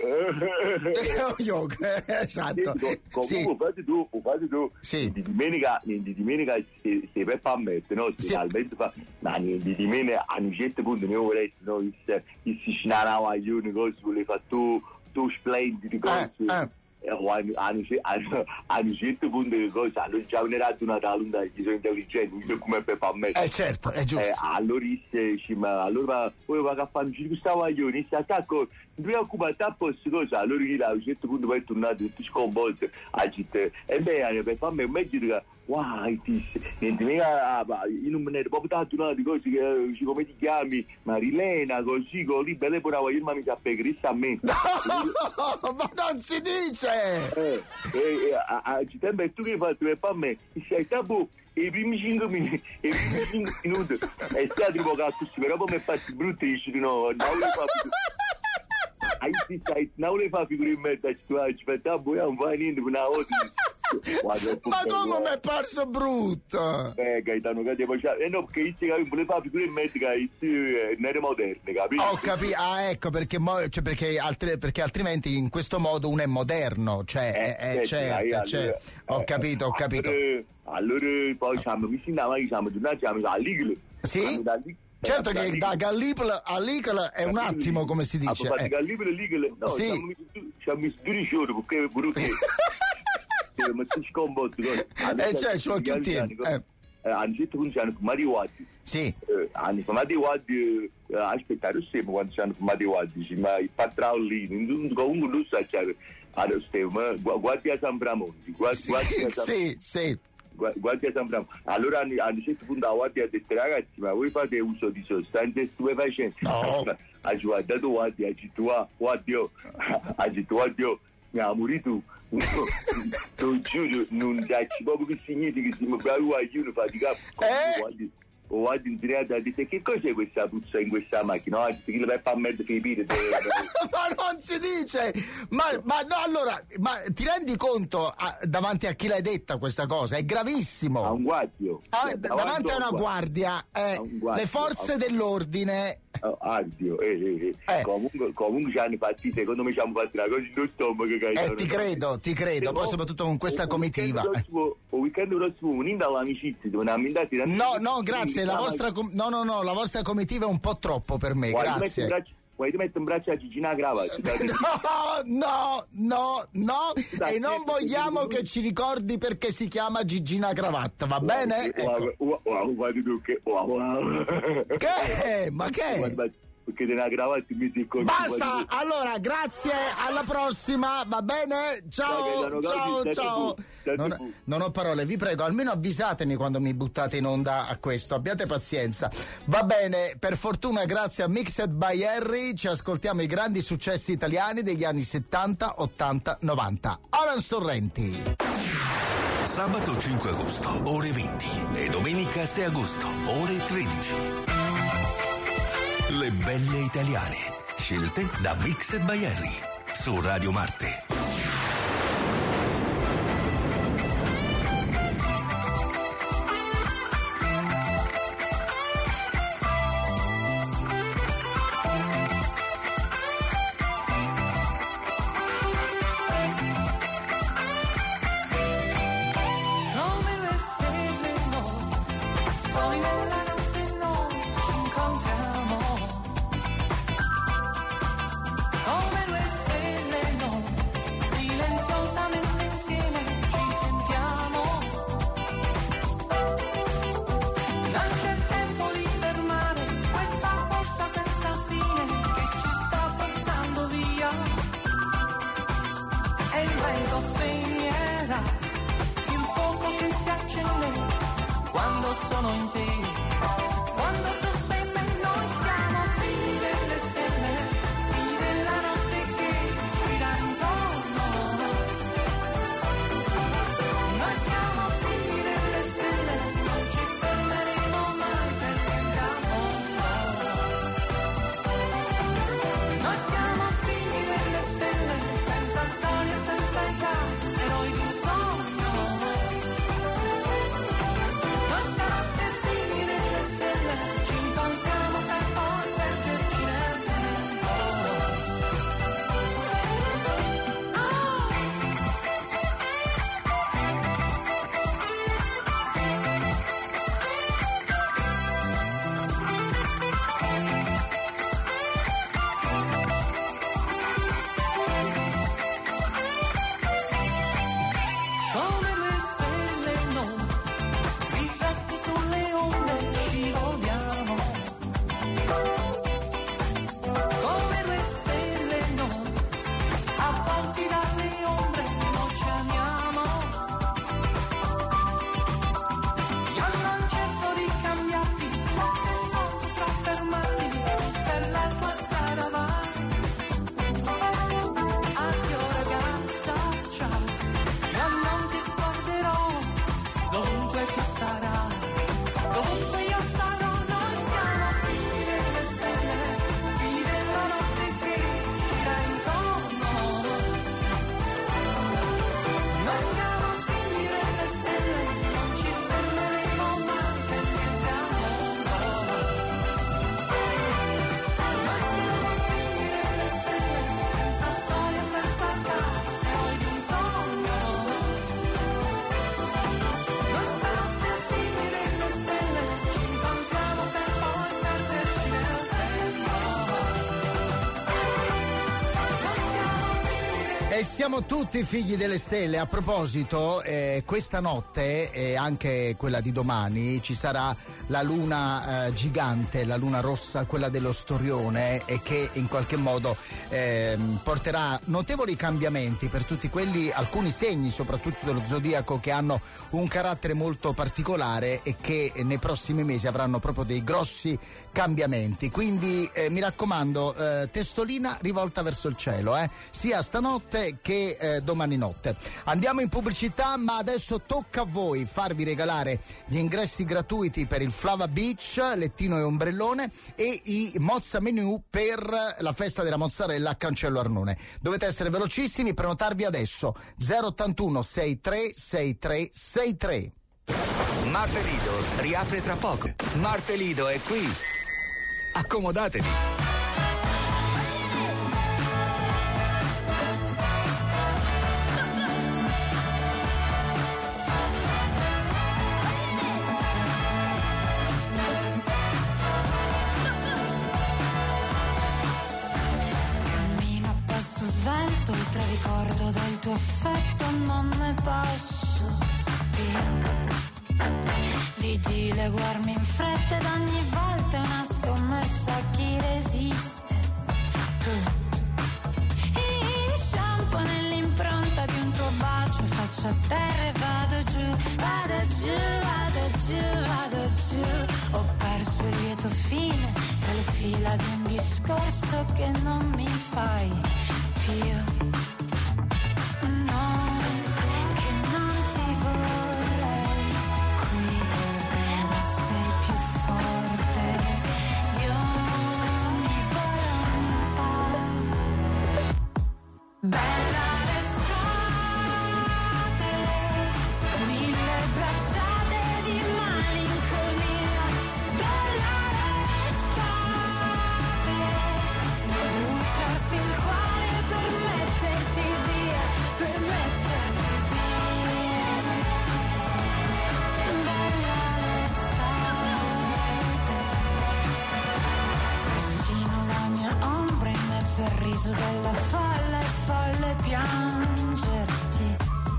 Esatto. Comunque, fate tu. Sì. Di domenica si per permette, no? Finalmente fa. Ma di domenica a un certo punto ne vorrei, no? Si scinava a io, cose, vuole fare tu splendido, cose. a un certo punto cosa non c'è un rato Natale, ci sono intelligenti, come per fare certo, è giusto. Allora ma allora poi va a fare un questa vaglione, si attacco, non è occupato a posto cosa, allora a un certo punto poi è tornato tutto sconvolto a città, e beh, per farmi un mezzo di wow, niente, io non me ne ero proprio tanto di cose che come ti chiami, Marilena, così belle pure io mi sa Cristo a me. No, ma non si dice! A città tu che hai fatto per farmi, sei tabù. I primi 5 minuti è stato un po' cazzo, però poi mi è fatto brutto e dici no, non le fa figure in mezzo aspetta, poi non fa niente per una volta. Ma come mi è parso brutto? Gaetano, no, perché io non le fa figure in mezzo che non era moderne, capito? Ho capito, ecco perché altrimenti in questo modo uno è moderno, certo. Ho capito. Allora poi mi si andava, tornati all'Igl. Sì? Certo che da Gallipoli all'Igl è un attimo, come si dice. Da Gallipoli all'Igl? No, sì. Ci ha messo 12 ore perché ma ti scombotto. Cioè, ce l'ho più tempo. A un certo punto ci hanno fumato i guardi. Sì. Hanno fumato i guardi, aspettare sempre quando ci hanno fumato i guardi, ma il patrão lì, comunque non sa, allora Stefano, guardi a San Bramonti, guardi a San Sì. Guardia San Bramo. Allora a un certo punto la guardia ha detto ragazzi, ma voi fate uso di sostanze stupefacenti? No. Ha guardato guardia, ha detto guardia, mi ha morito tu giuro, non sai proprio che significa che mi bravo a io fatica guardi in triata ha detto che cos'è questa puzza in questa macchina? Perché la vai a mezzo che ma non si dice, ma no, allora, ma ti rendi conto davanti a chi l'hai detta questa cosa? È gravissimo. A un guardia. Davanti a una guardia, le forze dell'ordine. Comunque ci hanno fatti, secondo me ci hanno fatto una cosa in lo stomaco. Ti credo, poi soprattutto con questa comitiva. Il weekend prossimo unendo all'amicizia, no, grazie, la vostra comitiva è un po' troppo per me, grazie. Vuoi ti mettere un braccio a Gigina Cravatta? No, e non vogliamo che ci ricordi perché si chiama Gigina Cravatta, va bene? Che? Ma che? Perché te la cravatta mi si così. Basta, allora, grazie, alla prossima, va bene? Ciao. Non ho parole, vi prego, almeno avvisatemi quando mi buttate in onda a questo, abbiate pazienza. Va bene, per fortuna grazie a Mixed by Harry ci ascoltiamo i grandi successi italiani degli anni 70, 80, 90. Alan Sorrenti. Sabato 5 agosto, ore 20 e domenica 6 agosto, ore 13. Le belle italiane, scelte da Mixed by Harry, su Radio Marte. E siamo tutti figli delle stelle. A proposito, questa notte e anche quella di domani ci sarà la luna gigante, la luna rossa, quella dello Storione, e che in qualche modo porterà notevoli cambiamenti per tutti quelli, alcuni segni soprattutto dello zodiaco che hanno un carattere molto particolare e che nei prossimi mesi avranno proprio dei grossi cambiamenti. Quindi mi raccomando, testolina rivolta verso il cielo, sia stanotte che domani notte. Andiamo in pubblicità, ma adesso tocca a voi farvi regalare gli ingressi gratuiti per il Flava Beach, lettino e ombrellone, e i Mozza Menù per la festa della mozzarella a Cancello Arnone. Dovete essere velocissimi, prenotarvi adesso 081 6363 63. Martelido riapre tra poco. Martelido è qui. Accomodatevi. Cammino a passo svelto, oltre ricordo del tuo affetto, non ne posso più di dileguarmi in fretta, ed ogni volta è una scommessa a chi resiste. Inciampo nell'impronta di un tuo bacio, faccio a terra e vado giù, vado giù, vado giù, vado giù. Ho perso il lieto fine tra le fila di un discorso che non mi fai più. Bella l'estate, mille bracciate di malinconia. Bella l'estate, bruciarsi il cuore per metterti via, per metterti via. Bella l'estate, trascino la mia ombra in mezzo al riso della folla, folle piangerti.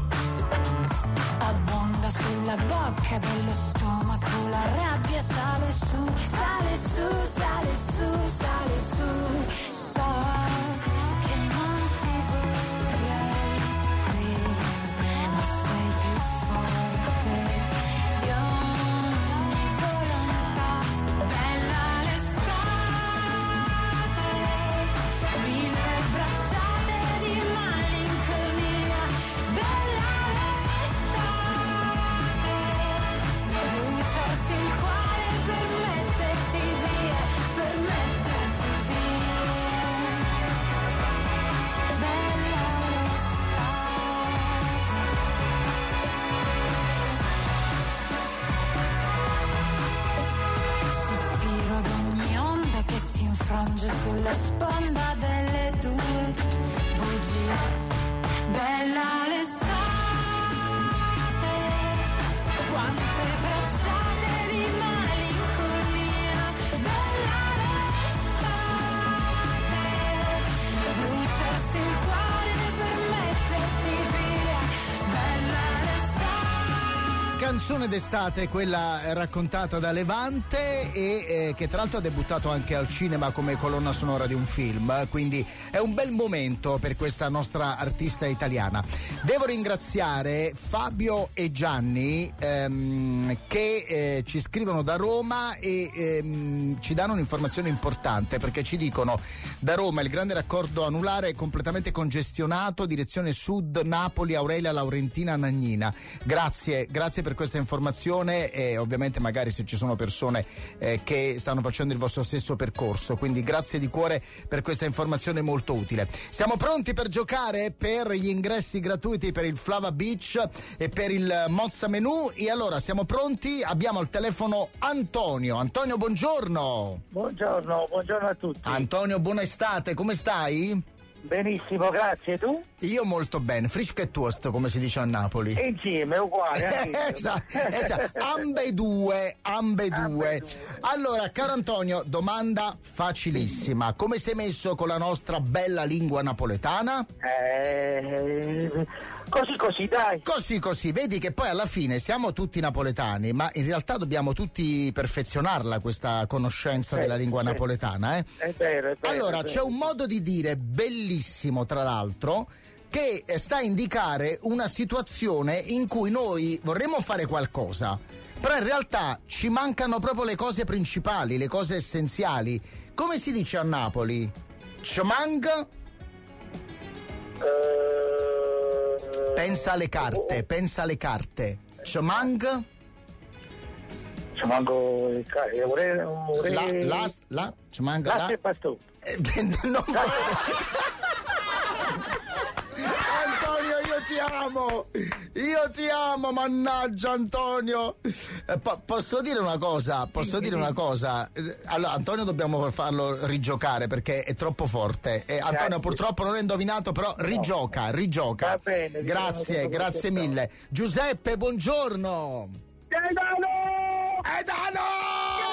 Abbonda sulla bocca dello stomaco, la rabbia sale su, sale su, sale su, sale su. So che non ti vorrei qui, ma sei più forte di ogni volontà. Bella l'estate, mille bracciate di malinconia. Bella l'estate, bruciarsi il cuore per metterti via, per metterti via. Bella l'estate, sospiro ad ogni onda che si infrange sulla sponda delle tue bugie. Bella l'estate, quante bracciate di malinconia. Bella l'estate, bruciarsi il cuore per metterti via. Bella l'estate. Canzone d'estate, quella raccontata da Levante e che tra l'altro ha debuttato anche al cinema come colonna sonora di un film, quindi è un bel momento per questa nostra artista italiana. Devo ringraziare Fabio e Gianni che ci scrivono da Roma e ci danno un'informazione importante, perché ci dicono: da Roma il grande raccordo anulare è completamente congestionato, direzione sud, Napoli, Aurelia, Laurentina, Nagnina. Grazie per questa informazione, e ovviamente magari se ci sono persone che stanno facendo il vostro stesso percorso, quindi grazie di cuore per questa informazione molto utile. Siamo pronti per giocare per gli ingressi gratuiti per il Flava Beach e per il Mozza Menù, e allora siamo pronti, abbiamo al telefono Antonio. Antonio, buongiorno. Buongiorno a tutti. Antonio, buona estate, come stai? Benissimo, grazie. Tu? Io molto bene, frisco e toast, come si dice a Napoli. E insieme, uguale. Esatto. Ambedue. Allora, caro Antonio, domanda facilissima. Come sei messo con la nostra bella lingua napoletana? Così, dai. Così, vedi che poi alla fine siamo tutti napoletani, ma in realtà dobbiamo tutti perfezionarla questa conoscenza della lingua napoletana, eh? È vero. Allora, c'è un modo di dire bellissimo, tra l'altro, che sta a indicare una situazione in cui noi vorremmo fare qualcosa, però in realtà ci mancano proprio le cose principali, le cose essenziali. Come si dice a Napoli? Ci manca? Pensa alle carte. Ci manca? Ci manco ci manca la e bastone. Non Antonio, io ti amo, mannaggia Antonio. Posso dire una cosa? Allora, Antonio dobbiamo farlo rigiocare perché è troppo forte. Antonio purtroppo non è indovinato, però rigioca. Va bene, grazie mille. Giuseppe, buongiorno. Edano!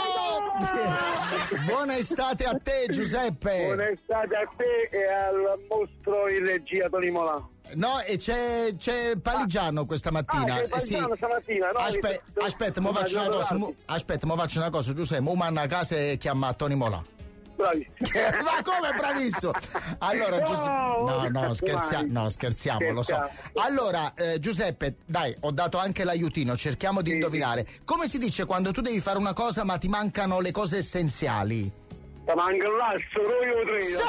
Buona estate a te, Giuseppe. Buona estate a te e al mostro in regia Tony Mola. No, e c'è Paligiano questa mattina. C'è Paligiano stamattina, no? Aspetta, mo faccio una cosa, Giuseppe, mo manda a casa e chiama Tony Mola. Bravissimo. Ma come bravissimo? Allora, scherziamo, lo so. Allora, Giuseppe, dai, ho dato anche l'aiutino, cerchiamo di indovinare. Come si dice quando tu devi fare una cosa ma ti mancano le cose essenziali? Ti manca l'asso, io credo. Sì!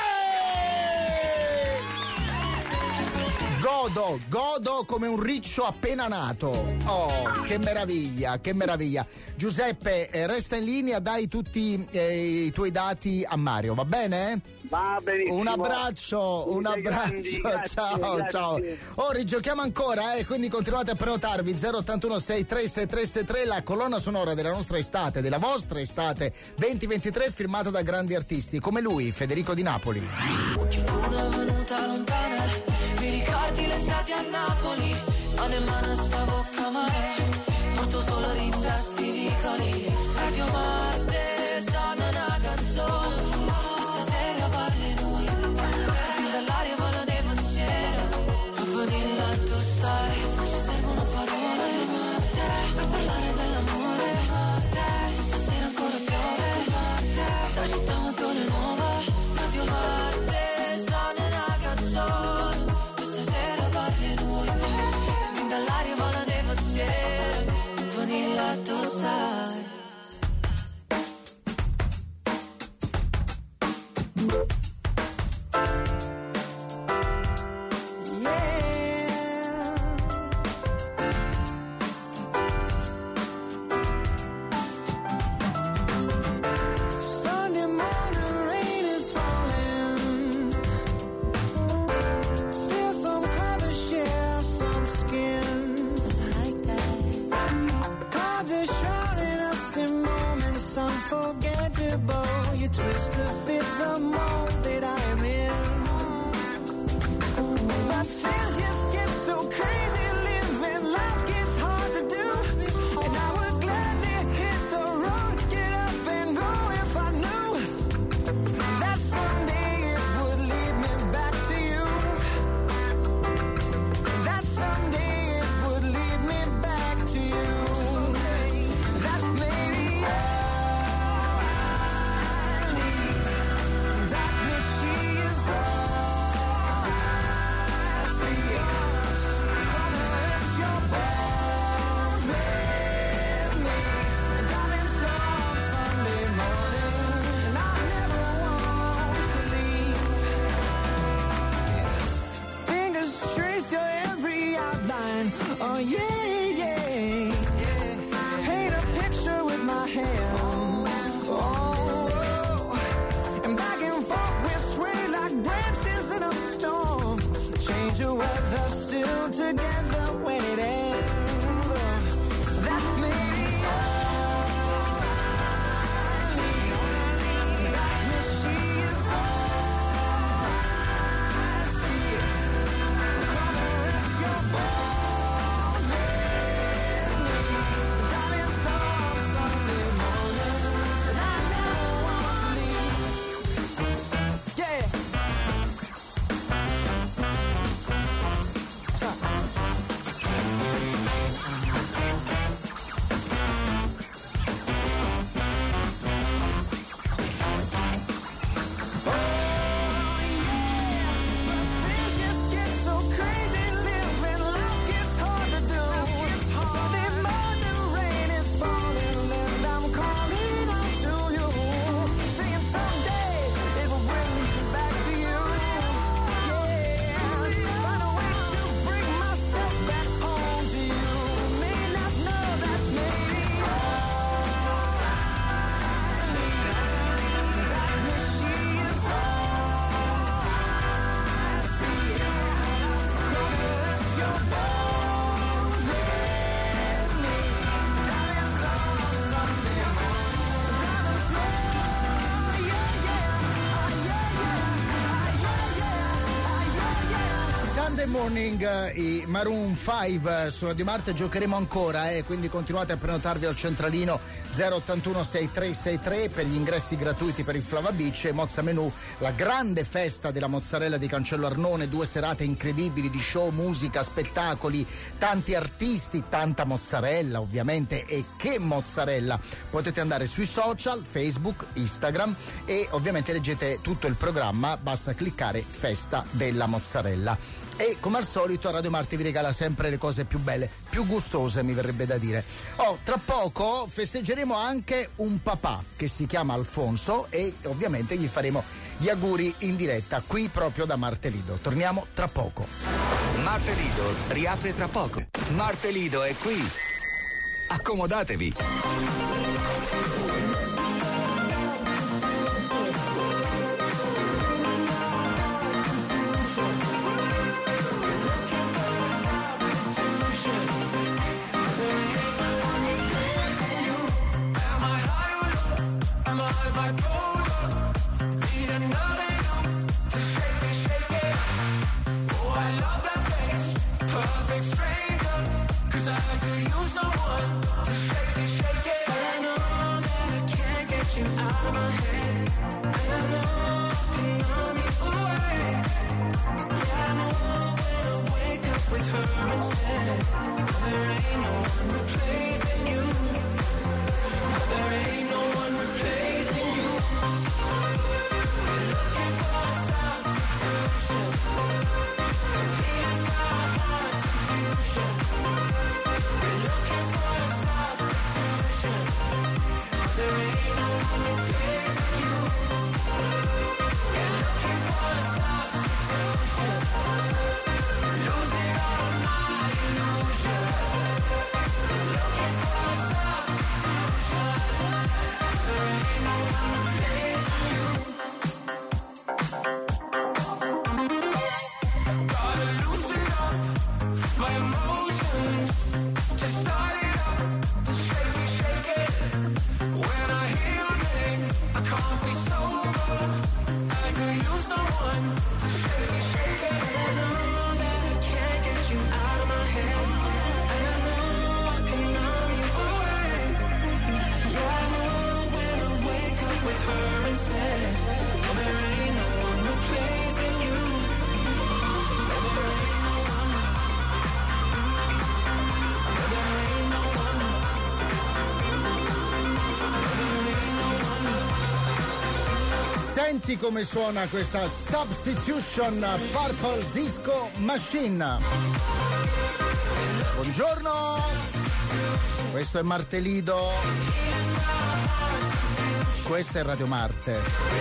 Godo come un riccio appena nato. Oh, che meraviglia. Giuseppe, resta in linea, dai tutti i tuoi dati a Mario, va bene? Va benissimo. Un abbraccio. Grandi, Ciao. Oh, rigiochiamo ancora, quindi continuate a prenotarvi 081 636363, la colonna sonora della nostra estate, della vostra estate 2023, firmata da grandi artisti come lui, Federico Di Napoli. Una venuta lontana, mi ricordi l'estate a Napoli, ma nemmeno stavo a mare, porto solo rintasti vicoli, Radio Marte, suona una canzone, questa sera parli noi, e dall'aria volano i pensieri, a vanilla tu stai, non ci servono parole, per parlare dell'amore, se stasera ancora piove, sta città molto nuova, Radio Marte, suona una canzone, questa sera parli noi, e dall'aria volano i pensieri, a vanilla tu stai. Sunday morning rain is falling. Still some colors share some skin. Like that. Clouds are shrouding us in moments unforgettable. You twist to fit the mold that I am in. But things just get so crazy, living life gets hard to do. And I would gladly hit the road, get up and go if I knew that someday it would lead me back to you. That someday it would lead me back to you. That maybe all I need. Darkness, she is all I see. Colors, your bones with me. And I'm in slow Sunday morning, and I never want to leave. Fingers trace your every outline. Oh yeah. Paint a picture with my hands. Oh, and back and forth we sway like branches in a storm. Change the weather, still together when it ends. That may be all I need. Darkness, she is all I Sunday Morning, i Maroon 5 su Radio Marte. Giocheremo ancora, quindi continuate a prenotarvi al centralino 081 6363 per gli ingressi gratuiti per il Flava Beach e Mozza Menù, la grande festa della mozzarella di Cancello Arnone, 2 serate incredibili di show, musica, spettacoli, tanti artisti, tanta mozzarella ovviamente, e che mozzarella. Potete andare sui social, Facebook, Instagram, e ovviamente leggete tutto il programma, basta cliccare Festa della Mozzarella. E come al solito Radio Marte vi regala sempre le cose più belle, più gustose, mi verrebbe da dire. Tra poco festeggeremo anche un papà che si chiama Alfonso e ovviamente gli faremo gli auguri in diretta qui proprio da Martelido. Torniamo tra poco. Martelido riapre tra poco. Martelido è qui. Accomodatevi. Senti come suona questa Substitution Purple Disco Machine. Buongiorno, questo è Martelido, questa è Radio Marte.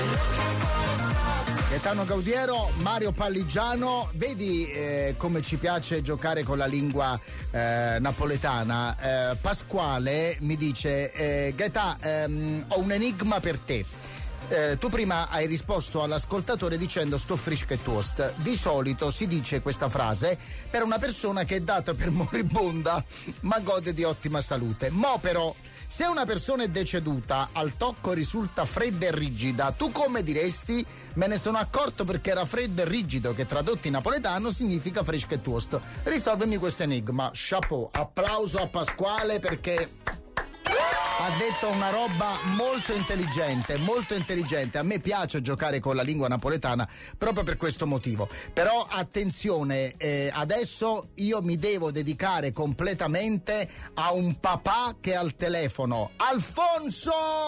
Gaetano Gaudiero, Mario Palligiano, vedi come ci piace giocare con la lingua napoletana. Pasquale mi dice, Gaetà, ho un enigma per te. Tu prima hai risposto all'ascoltatore dicendo sto frisch e toast. Di solito si dice questa frase per una persona che è data per moribonda ma gode di ottima salute. Mo però, se una persona è deceduta, al tocco risulta fredda e rigida, tu come diresti? Me ne sono accorto perché era freddo e rigido, che tradotto in napoletano significa frisch e toast. Risolvimi questo enigma. Chapeau, applauso a Pasquale perché ha detto una roba molto intelligente, molto intelligente. A me piace giocare con la lingua napoletana proprio per questo motivo. Però attenzione, adesso io mi devo dedicare completamente a un papà che è al telefono. Alfonso!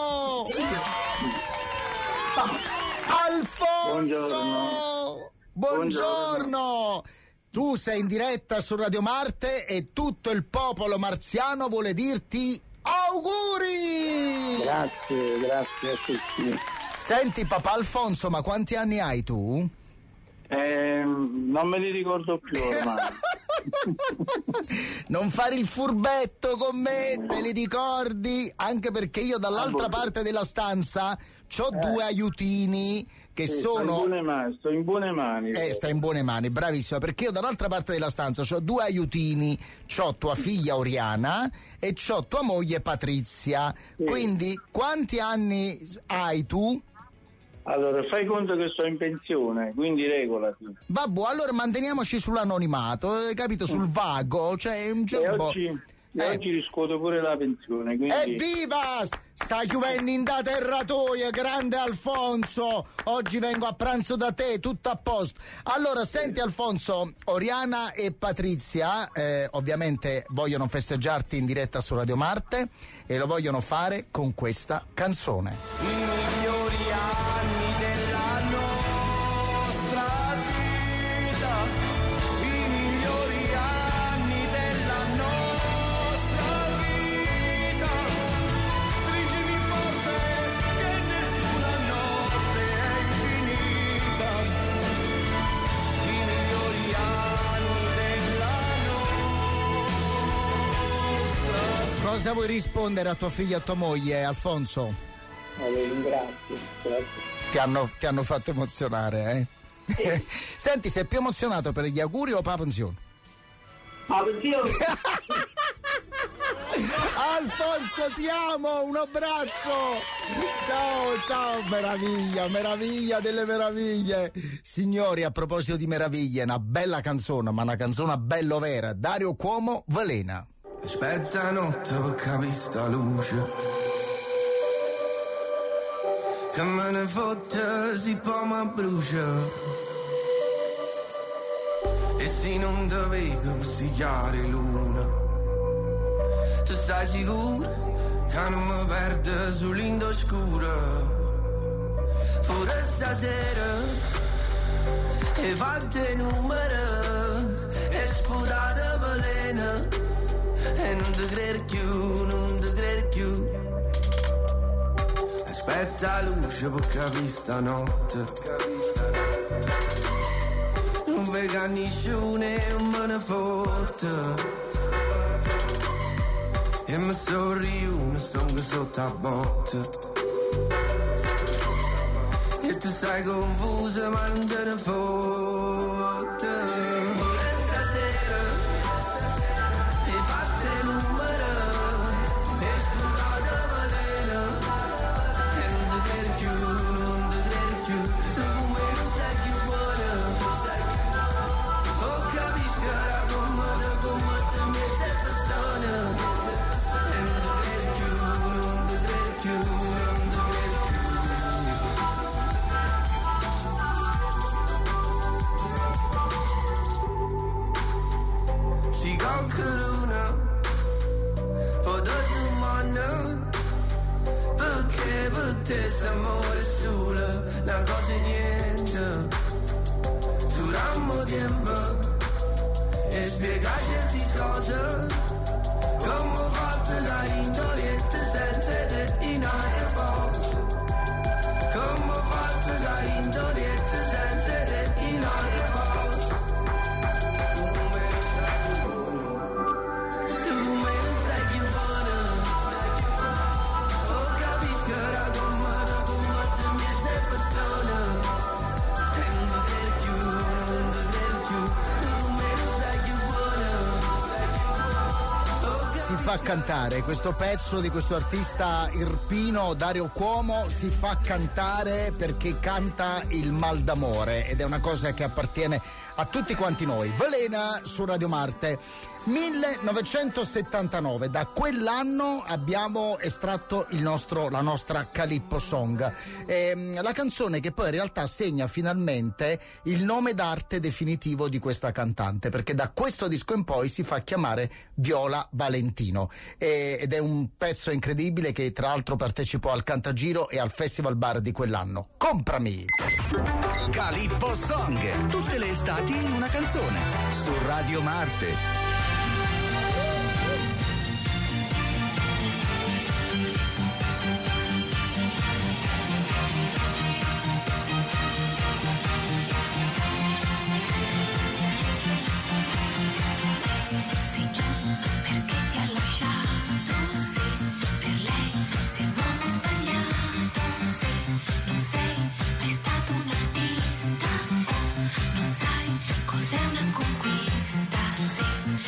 Alfonso! Buongiorno! Tu sei in diretta su Radio Marte e tutto il popolo marziano vuole dirti auguri! Grazie a tutti. Senti papà Alfonso, ma quanti anni hai tu? Non me li ricordo più ormai. Non fare il furbetto con me, te li ricordi? Anche perché io dall'altra parte della stanza c'ho 2 aiutini che sono... Sto in buone mani. Stai in buone mani, bravissima, perché io dall'altra parte della stanza c'ho 2 aiutini, c'ho tua figlia Oriana e c'ho tua moglie Patrizia. Quindi quanti anni hai tu? Allora, fai conto che sto in pensione, quindi regolati. Vabbè, allora manteniamoci sull'anonimato, capito? Sul vago, cioè oggi riscuoto pure la pensione, quindi... Evviva! Sta chiudendo in da terratoia, grande Alfonso! Oggi vengo a pranzo da te, tutto a posto. Allora, senti Alfonso, Oriana e Patrizia ovviamente vogliono festeggiarti in diretta su Radio Marte e lo vogliono fare con questa canzone. I migliori anni della nostra vita, i migliori anni della nostra vita, stringimi forte che nessuna notte è infinita, i migliori anni della nostra. Cosa vuoi rispondere a tua figlia e a tua moglie, Alfonso? Ringrazio, grazie. Ti hanno fatto emozionare, eh? Senti, sei più emozionato per gli auguri o per la pensione? Alfonso, ti amo, un abbraccio. Ciao, meraviglia delle meraviglie. Signori, a proposito di meraviglie, una bella canzone, ma una canzone bello vera. Dario Cuomo, Velena. Aspetta, non tocca questa luce, che me ne fotte si può ma brucia, e se non te vedo così chiare luna, tu stai sicuro che non mi perde sull'inda scura, pure stasera e fatte numero e sputate velena, e non ti credo più. Aspetta luce per capire stanotte, non vega nessuno e non me ne fotte, e mi sorriuno sono sotto a botte, e tu sei confusa ma non te ne fotte. Pure stasera e fatte numero e sputate velena, si concorona potete umano, perché per te s'amore solo una cosa e niente, durammo tempo e spiega certe cose, come ho fatto da indoliette senza te in aria posto, come ho fatto da indoliette senza te in aria posto. Si fa cantare questo pezzo di questo artista irpino Dario Cuomo, si fa cantare perché canta il mal d'amore ed è una cosa che appartiene a tutti quanti noi. Velena su Radio Marte. 1979, da quell'anno abbiamo estratto la nostra Calippo Song, la canzone che poi in realtà segna finalmente il nome d'arte definitivo di questa cantante, perché da questo disco in poi si fa chiamare Viola Valentino, ed è un pezzo incredibile che tra l'altro partecipò al Cantagiro e al Festival Bar di quell'anno. Comprami! Calippo Song, tutte le estati in una canzone, su Radio Marte. Cos'è una conquista? Sì.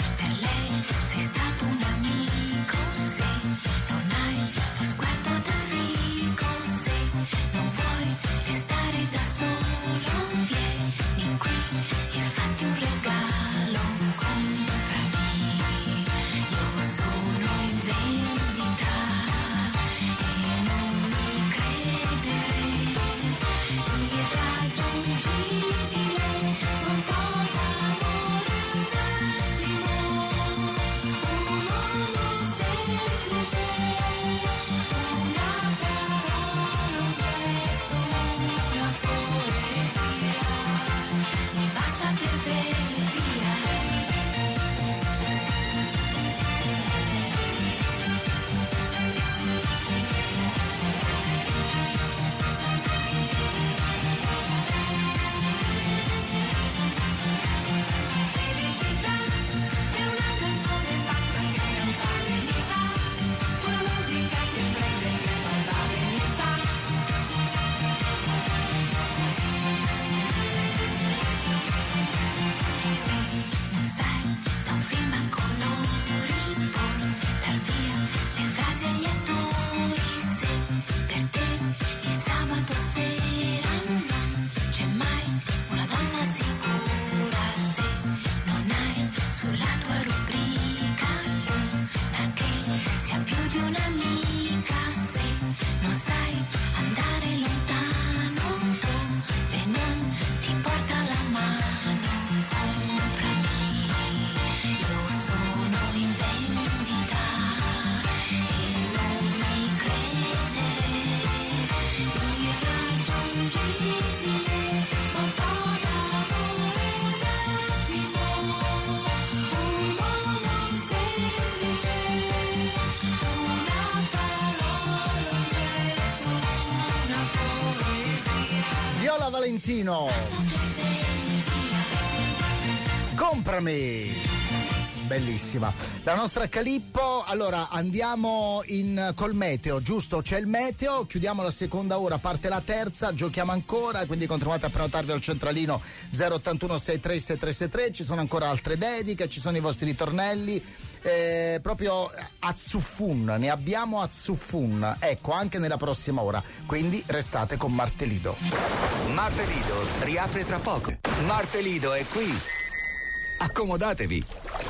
Paola Valentino. Comprami. Bellissima. La nostra Calippo. Allora andiamo col meteo, giusto? C'è il meteo, chiudiamo la seconda ora, parte la terza, giochiamo ancora, quindi continuate a prenotarvi al centralino 081 63 7363, ci sono ancora altre dediche, ci sono i vostri ritornelli, proprio azzuffun, ne abbiamo azzuffun, ecco, anche nella prossima ora, quindi restate con Martelido. Martelido riapre tra poco. Martelido è qui. Accomodatevi.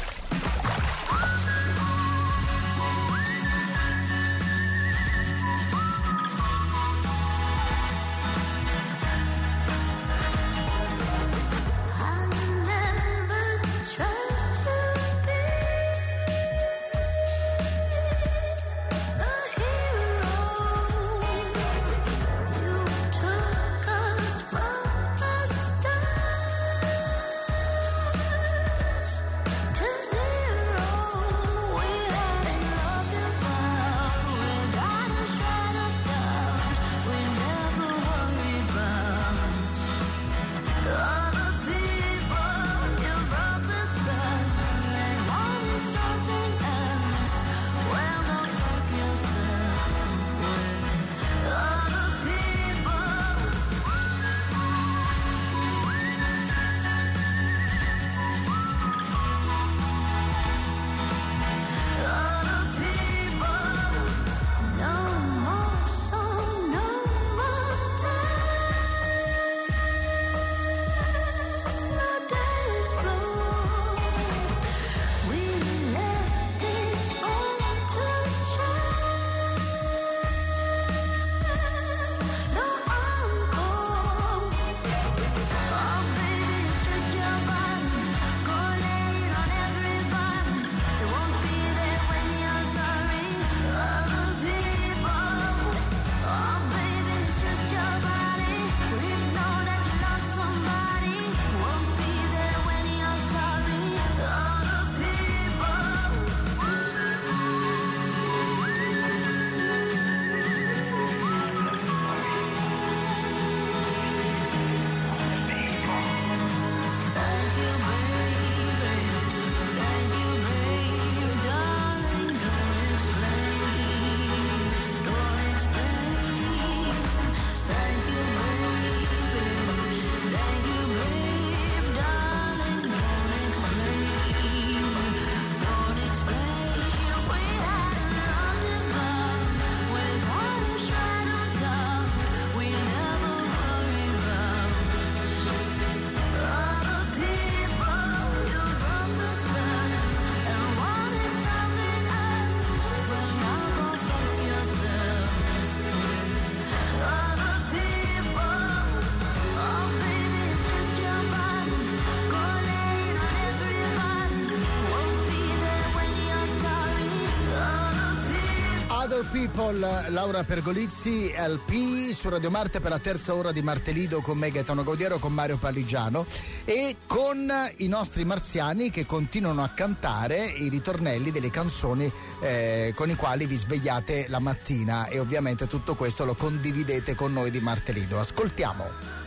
People, Laura Pergolizzi, LP su Radio Marte per la terza ora di Martelido con me Gaetano Gaudiero, con Mario Parligiano e con i nostri marziani che continuano a cantare i ritornelli delle canzoni con i quali vi svegliate la mattina, e ovviamente tutto questo lo condividete con noi di Martelido. Ascoltiamo.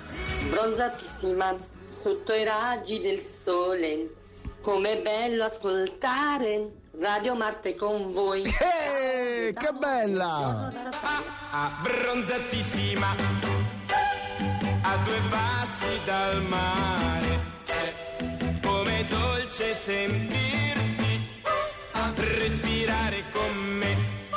Bronzatissima sotto i raggi del sole, com'è bello ascoltare Radio Marte con voi. Che bella! Bronzatissima, a due passi dal mare, come dolce sentirti respirare con me.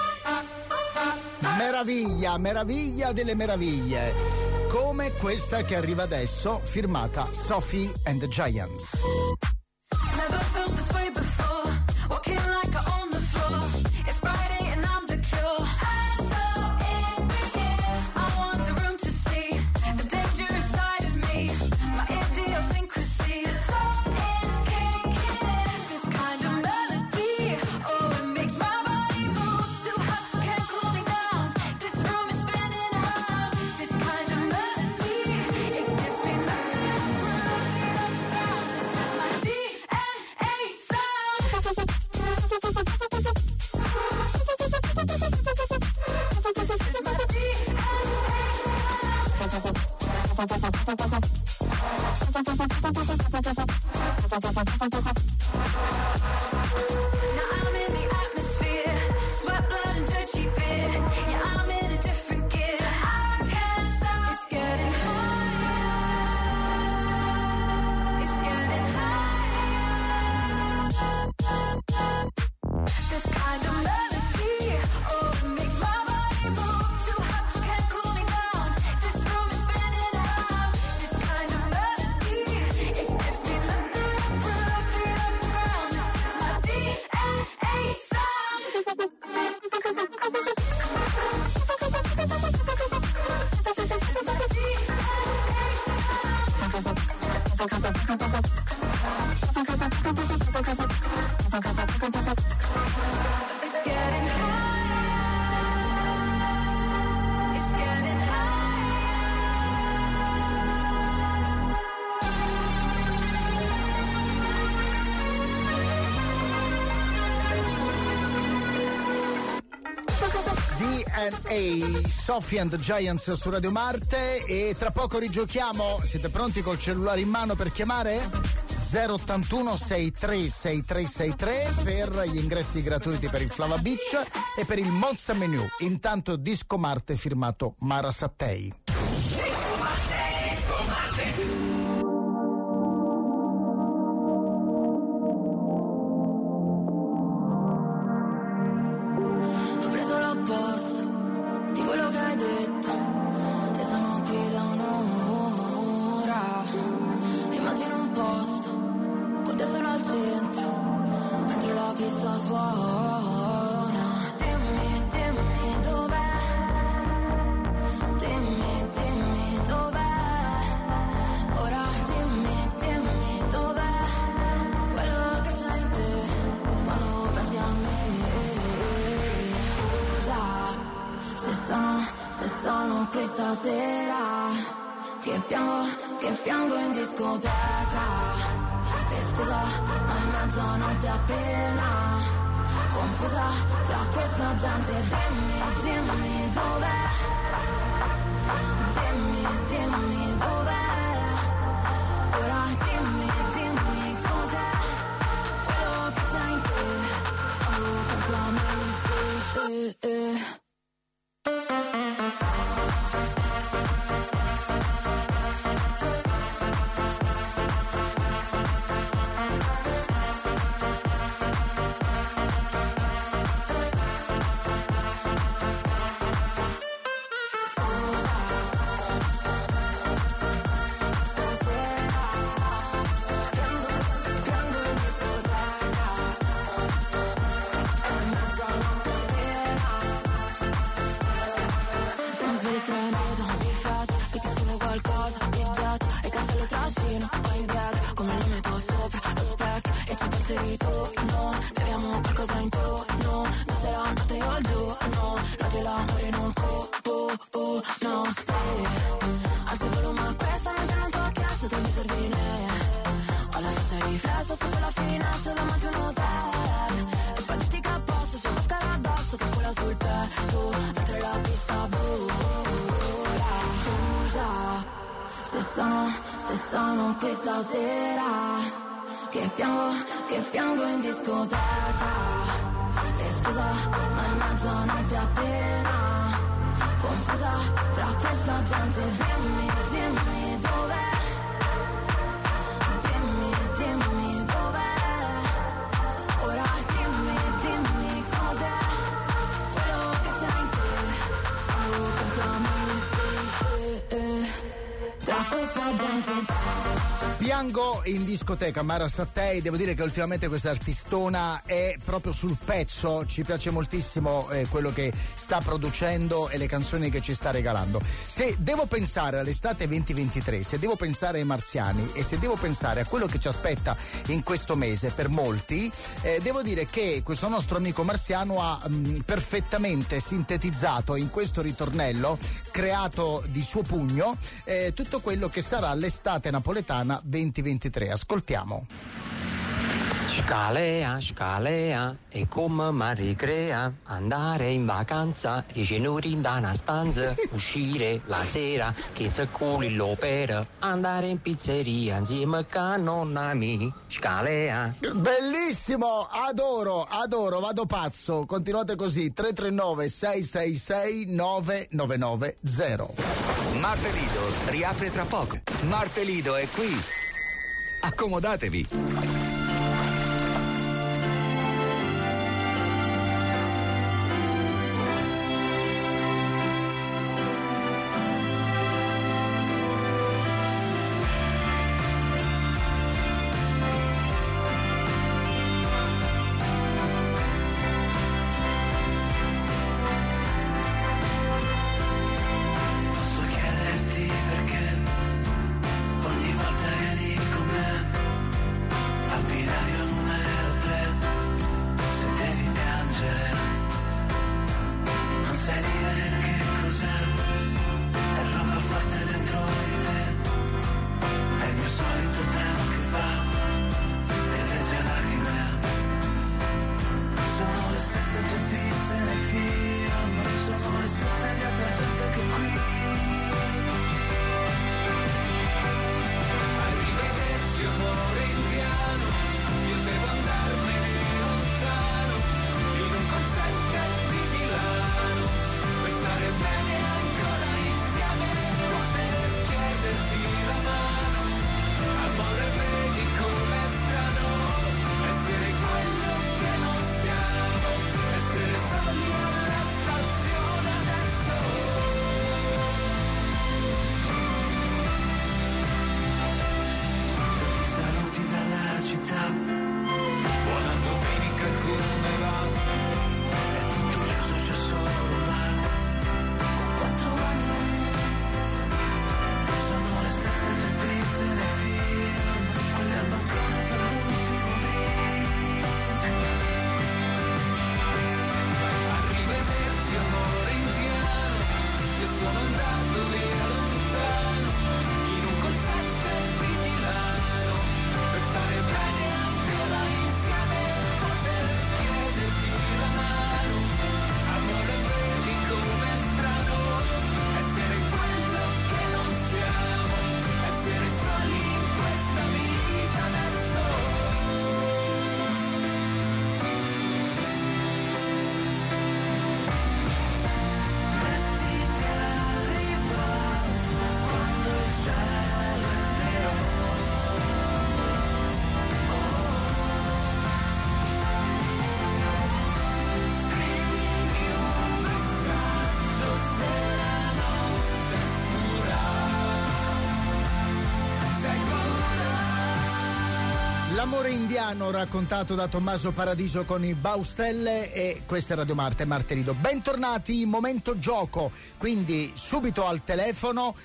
Meraviglia, meraviglia delle meraviglie, come questa che arriva adesso, firmata Sophie and the Giants. Never felt this way before, walking like I own the floor. It's Friday and I'm the cure. I'm so in I want the room to see the dangerous side of me, my idiosyncrasy. The soul is kicking, this kind of melody, oh it makes my body move. Too hot, you can't cool me down. This room is spinning around. This kind of melody, it gives me nothing but room. This is my I'm in the atmosphere, sweat, blood, and dirty beer. Yeah, I'm in a different gear. I can't stop. It's getting higher. It's getting higher. This kind of melody, oh, it makes my body move. Too hot, you can't cool me down. This room is spinning around. This kind of melody, it gives me life through the groove, beat up the ground. This is my DNA sound. This is my It's getting higher. It's getting DNA, Sophie and the Giants su Radio Marte, e tra poco rigiochiamo. Siete pronti col cellulare in mano per chiamare? 081 636363 per gli ingressi gratuiti per il Flava Beach e per il Mozza Menu. Intanto Disco Marte firmato Mara Sattei. Ho preso l'opposto di quello che hai detto e sono qui da un'ora. Immagino un posto con te solo al centro mentre la pista suona. Dimmi, dimmi dov'è. Dimmi, dimmi dov'è. Ora dimmi, dimmi dov'è quello che c'è in te quando pensi a me. Se sono qui stasera che piango in discoteca. E scusa, ma mezzanotte appena confusa tra questa gente. Dimmi dov'è. Dimmi dov'è. Ora dimmi cos'è quello che c'è in te quando pensi a me. Ritorno, beviamo qualcosa intorno, non se la notte io al giorno, notte l'amore non no, sì. Alzo il volume a questa notte non tocca cazzo, te mi servine. Ho la faccia riflessa su quella finestra davanti a un hotel. E poi ti capposto, c'è mascara addosso che cola sul petto, mentre la pista vola. Scusa, se sono qui stasera che piango in discoteca. E scusa, ma in mezzanotte appena confusa tra questa gente. Dimmi dov'è. Dimmi dov'è. Ora dimmi cos'è quello che c'è in te quando pensi a me. Tra questa gente. Piango in discoteca, Mara Sattei. Devo dire che ultimamente questa artistona è proprio sul pezzo, ci piace moltissimo quello che sta producendo e le canzoni che ci sta regalando. Se devo pensare all'estate 2023, se devo pensare ai marziani e se devo pensare a quello che ci aspetta in questo mese per molti, devo dire che questo nostro amico marziano ha perfettamente sintetizzato in questo ritornello creato di suo pugno tutto quello che sarà l'estate napoletana 2023. Ascoltiamo. Scalea, scalea, e come mi ricrea, andare in vacanza, ricenuti da una stanza, uscire la sera, che se culi l'opera, andare in pizzeria insieme con nonna mia, scalea. Bellissimo, adoro, vado pazzo, continuate così, 339-666-9990. Martelido riapre tra poco. Martelido è qui. Accomodatevi. L'amore indiano raccontato da Tommaso Paradiso con i Baustelle, e questa è Radio Marte, Martelido. Bentornati, momento gioco, quindi subito al telefono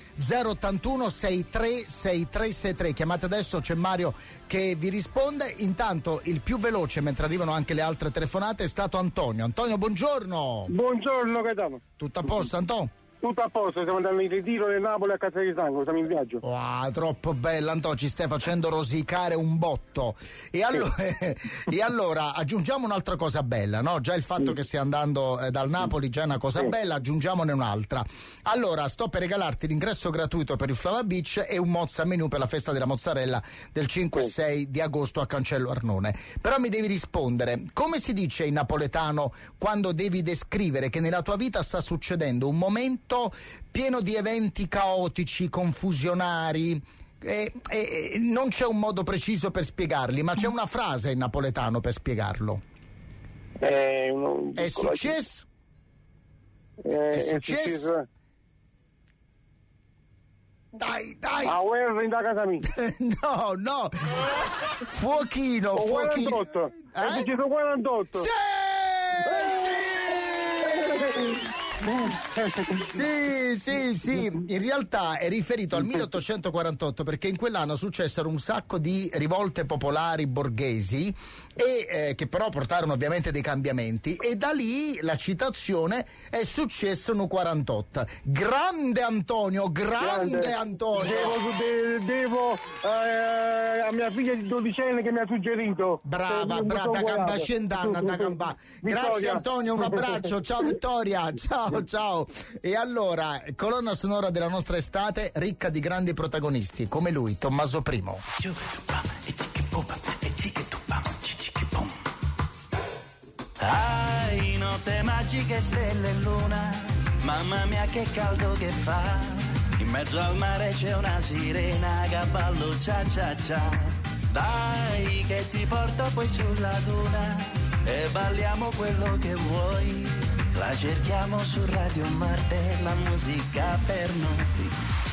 081 63 6363. Chiamate adesso, c'è Mario che vi risponde. Intanto il più veloce, mentre arrivano anche le altre telefonate, è stato Antonio. Antonio, buongiorno. Buongiorno Gaetano. Tutto a posto, Antonio? Tutto a posto, stiamo andando in ritiro nel Napoli a Casa di Sangue, siamo in viaggio. Wow, troppo bello, Antonio, ci stai facendo rosicare un botto. E allora aggiungiamo un'altra cosa bella, no? Già il fatto che stia andando dal Napoli già è una cosa bella, aggiungiamone un'altra. Allora, sto per regalarti l'ingresso gratuito per il Flava Beach e un mozza menù per la festa della mozzarella del 5 e 6 di agosto a Cancello Arnone. Però mi devi rispondere, come si dice in napoletano quando devi descrivere che nella tua vita sta succedendo un momento pieno di eventi caotici, confusionari, non c'è un modo preciso per spiegarli, ma c'è una frase in napoletano per spiegarlo. È successo? È successo? Dai! A guerra in da casa mia. No! Fuochino! 48. È successo 48. Sì! Sì, in realtà è riferito al 1848 perché in quell'anno successero un sacco di rivolte popolari borghesi e che però portarono ovviamente dei cambiamenti, e da lì la citazione è successo nel 48. Grande Antonio, grande Antonio. Devo a mia figlia di 12 anni che mi ha suggerito. Brava, da Camba Scendanna, da Camba. Grazie Antonio, un abbraccio, ciao Vittoria, ciao. E allora, colonna sonora della nostra estate ricca di grandi protagonisti, come lui, Tommaso I. Ai, notte magiche, stelle e luna, mamma mia che caldo che fa. In mezzo al mare c'è una sirena che ballo cia cia cia. Dai che ti porto poi sulla duna e balliamo quello che vuoi. La cerchiamo su Radio Marte, la musica per noi.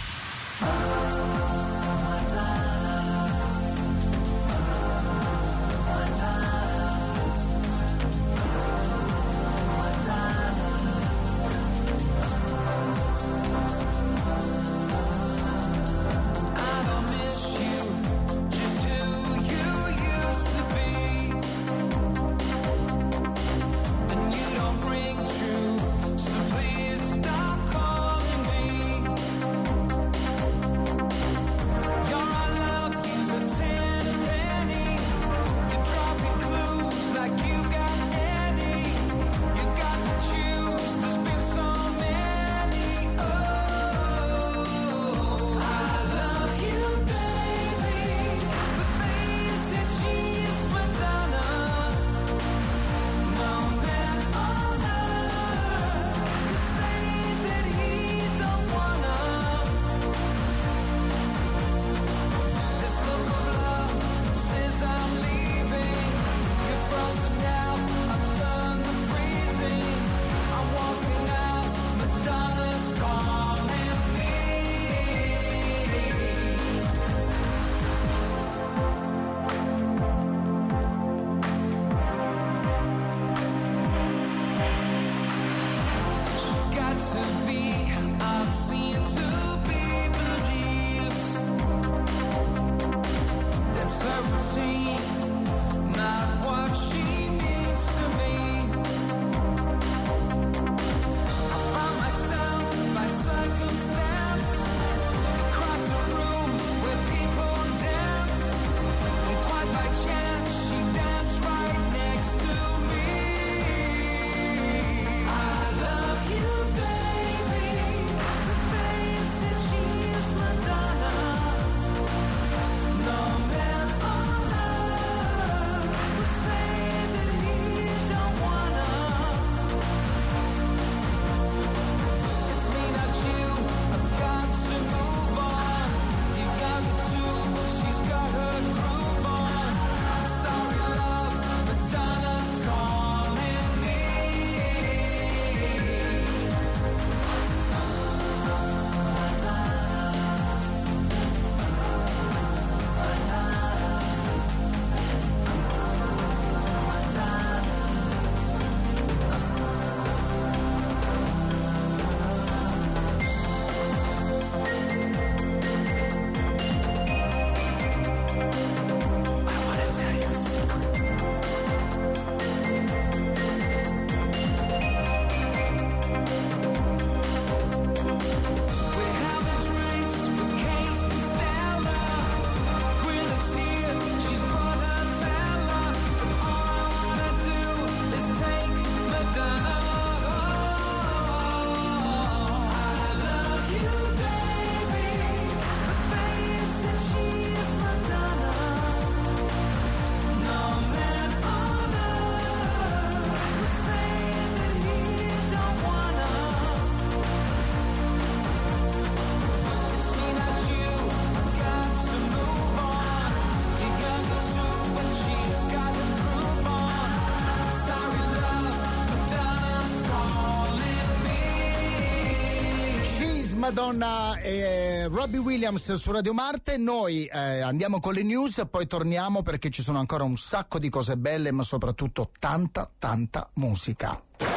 Madonna e Robbie Williams su Radio Marte. Noi andiamo con le news, poi torniamo perché ci sono ancora un sacco di cose belle, ma soprattutto tanta musica.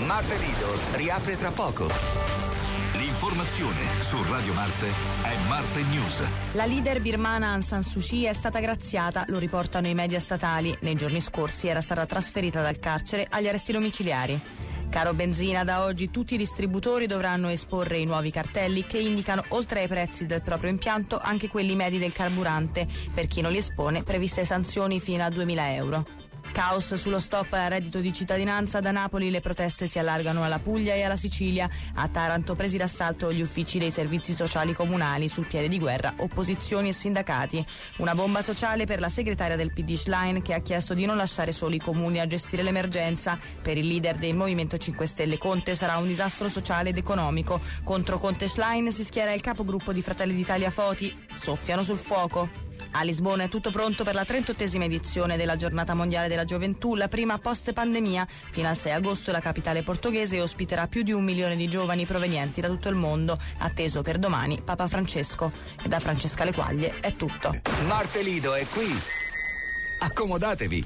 Marte Lido riapre tra poco. L'informazione su Radio Marte è Marte News. La leader birmana Aung San Suu Kyi è stata graziata, lo riportano i media statali. Nei giorni scorsi era stata trasferita dal carcere agli arresti domiciliari. Caro benzina, da oggi tutti i distributori dovranno esporre i nuovi cartelli che indicano, oltre ai prezzi del proprio impianto, anche quelli medi del carburante. Per chi non li espone, previste sanzioni fino a 2.000 euro. Caos sullo stop al reddito di cittadinanza. Da Napoli le proteste si allargano alla Puglia e alla Sicilia. A Taranto presi d'assalto gli uffici dei servizi sociali comunali, sul piede di guerra opposizioni e sindacati. Una bomba sociale per la segretaria del PD Schlein, che ha chiesto di non lasciare soli i comuni a gestire l'emergenza. Per il leader del Movimento 5 Stelle Conte sarà un disastro sociale ed economico. Contro Conte Schlein si schiera il capogruppo di Fratelli d'Italia Foti. Soffiano sul fuoco. A Lisbona è tutto pronto per la 38esima edizione della Giornata Mondiale della Gioventù, la prima post-pandemia. Fino al 6 agosto la capitale portoghese ospiterà più di 1 milione di giovani provenienti da tutto il mondo, atteso per domani Papa Francesco. E da Francesca Lequaglie è tutto. Marte Lido è qui. Accomodatevi.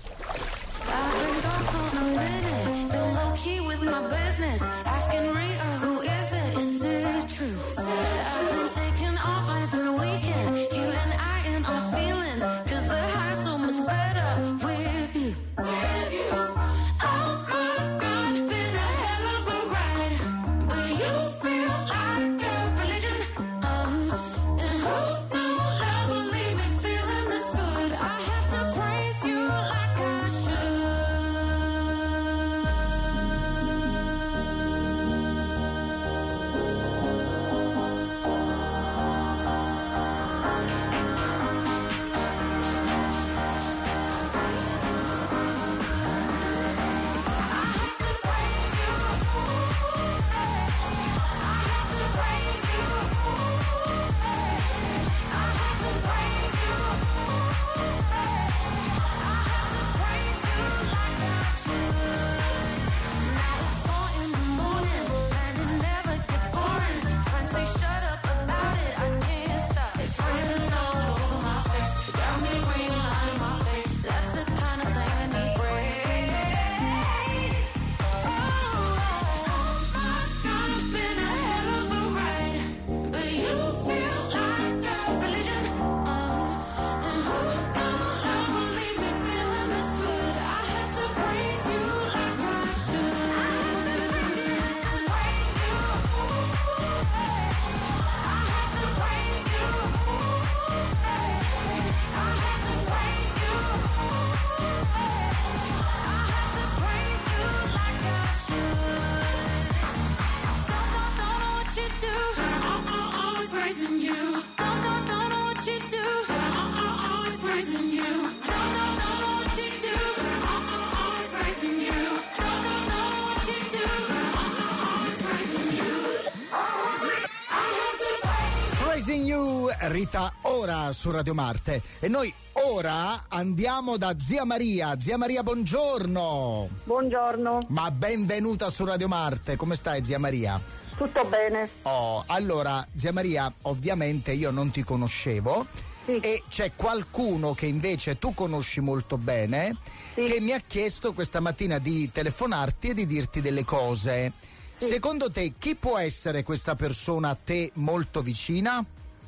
Rita ora su Radio Marte e noi ora andiamo da Zia Maria. Zia Maria, buongiorno. Buongiorno. Ma benvenuta su Radio Marte. Come stai, Zia Maria? Tutto bene. Oh, allora, Zia Maria, ovviamente io non ti conoscevo. Sì. E c'è qualcuno che invece tu conosci molto bene, sì, che mi ha chiesto questa mattina di telefonarti e di dirti delle cose. Sì. Secondo te chi può essere questa persona a te molto vicina?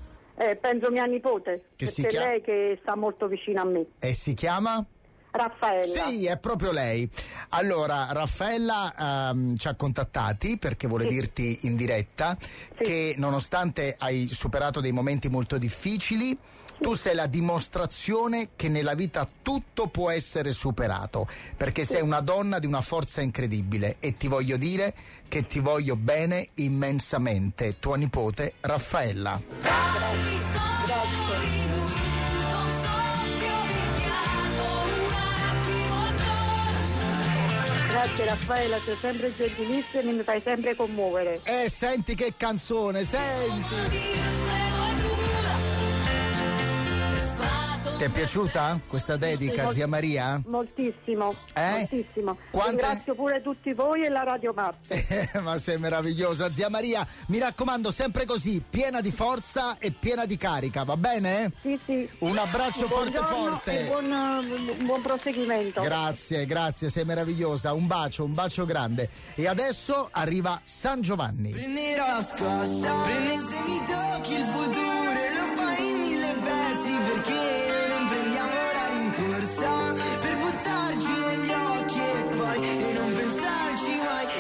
Penso mia nipote, che perché è lei che sta molto vicina a me. E si chiama? Raffaella. Sì, è proprio lei. Allora, Raffaella ci ha contattati perché vuole dirti in diretta che nonostante hai superato dei momenti molto difficili, tu sei la dimostrazione che nella vita tutto può essere superato, perché sei una donna di una forza incredibile e ti voglio dire che ti voglio bene immensamente. Tua nipote Raffaella. Grazie. Grazie Raffaella, sei sempre gentilissima e mi fai sempre commuovere. Senti che canzone, senti! È stato Ti è piaciuta questa dedica, zia Maria? Moltissimo, moltissimo. Quante... Ringrazio pure tutti voi e la Radio Marte. Ma sei meravigliosa, zia Maria. Mi raccomando, sempre così, piena di forza e piena di carica, va bene? Sì, sì. Un abbraccio forte. E buon proseguimento. Grazie, sei meravigliosa. Un bacio grande. E adesso arriva San Giovanni. Prenderò la scossa, prendi se mi tocchi il futuro e lo fai in 1000 pezzi, perché non prendiamo la rincorsa per buttarci negli occhi e poi non pensarci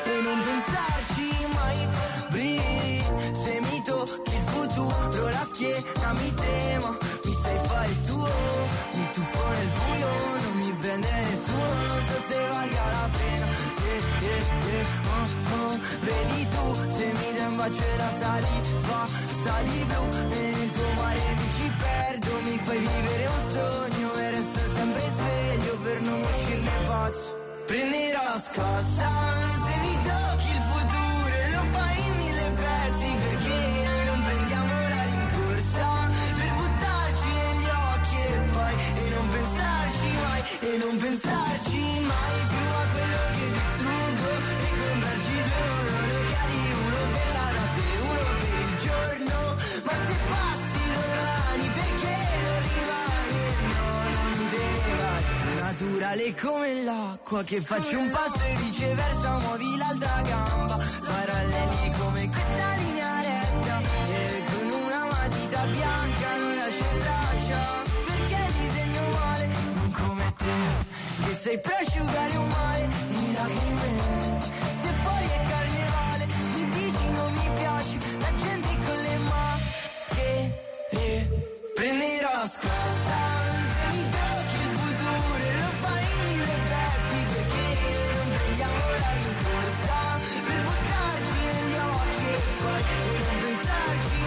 mai. Brindi se mi tocchi il futuro, la schiena mi trema, mi sai fare il tuo, mi tuffo nel buio, non mi prende nessuno, non so se valga la pena. Vedi tu, se mi dai un bacio e la saliva, sali blu, e nel tuo mare mi ci perdo, mi fai vivere un sogno e resto sempre sveglio per non uscirne pazzo. Prenderò la scossa, se mi tocchi il futuro e lo fai in 1000 pezzi, perché non prendiamo la rincorsa per buttarci negli occhi e poi non pensarci mai più a quello che distruggo e comprarci 2 locali, uno per la notte e uno per il giorno. Ma se passi domani perché non rimani? No, non te ne vai. Naturale come l'acqua che faccio un passo e viceversa muovi l'altra gamba, paralleli come questa linea retta e con una matita bianca non lascio traccia, perché disegno male, non come te che sei per asciugare un mare di lacrime. Se fuori è carnevale mi dici non mi piaci, la gente con le maschere. Prenderò la scossa, se mi tocchi il futuro e lo fai in 1000 pezzi, perché non prendiamo la rincorsa per buttarci negli occhi e poi non pensarci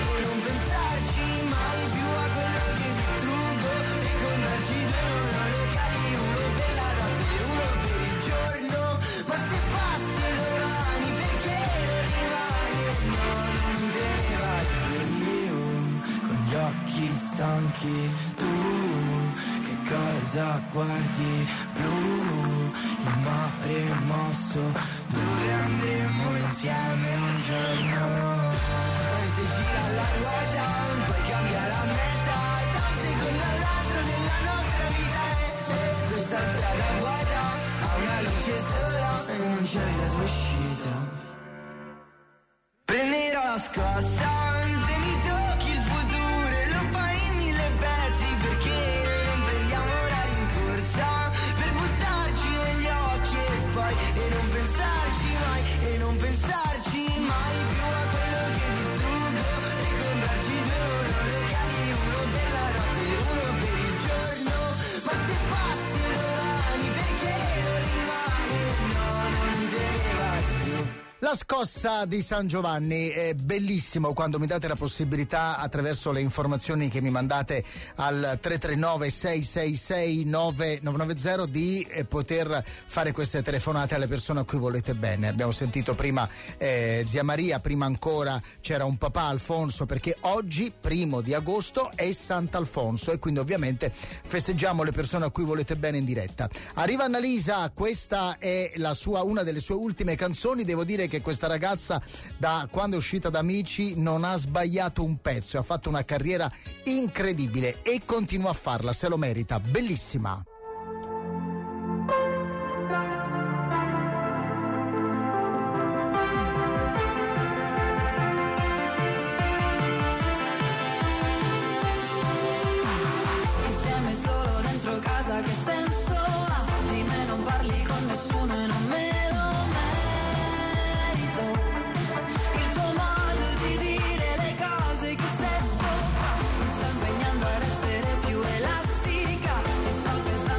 mai più a quello che distruggo e comprarci 2 locali, uno per la notte e uno per il giorno. Ma se passi domani perché non rimani? No, non te ne vai. Io con gli occhi stanchi, tu che cosa guardi? Blu, il mare è mosso, dove andremo insieme un giorno? Se gira la ruota poi cambia la meta, da un secondo all'altro della nostra vita è questa strada vuota, ha una luce sola e non c'è via d'uscita. Prenderò la scossa, se mi tocchi il futuro e lo fai in 1000 pezzi, perché non prendiamo la rincorsa per buttarci negli occhi e poi non pensarci mai più a quello che distruggo e comprarci 2 locali, uno per la notte e uno per il giorno. Ma se passi domani perché non rimani? No, non te ne vai più. La scossa di San Giovanni è bellissimo quando mi date la possibilità, attraverso le informazioni che mi mandate al 339 666 9990, di poter fare queste telefonate alle persone a cui volete bene. Abbiamo sentito prima zia Maria, prima ancora c'era un papà Alfonso, perché oggi 1 di agosto è Sant'Alfonso e quindi ovviamente festeggiamo le persone a cui volete bene in diretta. Arriva Annalisa, questa è una delle sue ultime canzoni. Devo dire che questa ragazza, da quando è uscita da Amici, non ha sbagliato un pezzo, ha fatto una carriera incredibile e continua a farla, se lo merita, bellissima. Insieme solo dentro casa, che senso ha? Di me non parli con nessuno e non me lo merito. Il tuo modo di dire le cose, che sesso fa? Mi sta impegnando ad essere più elastica, mi sta pesando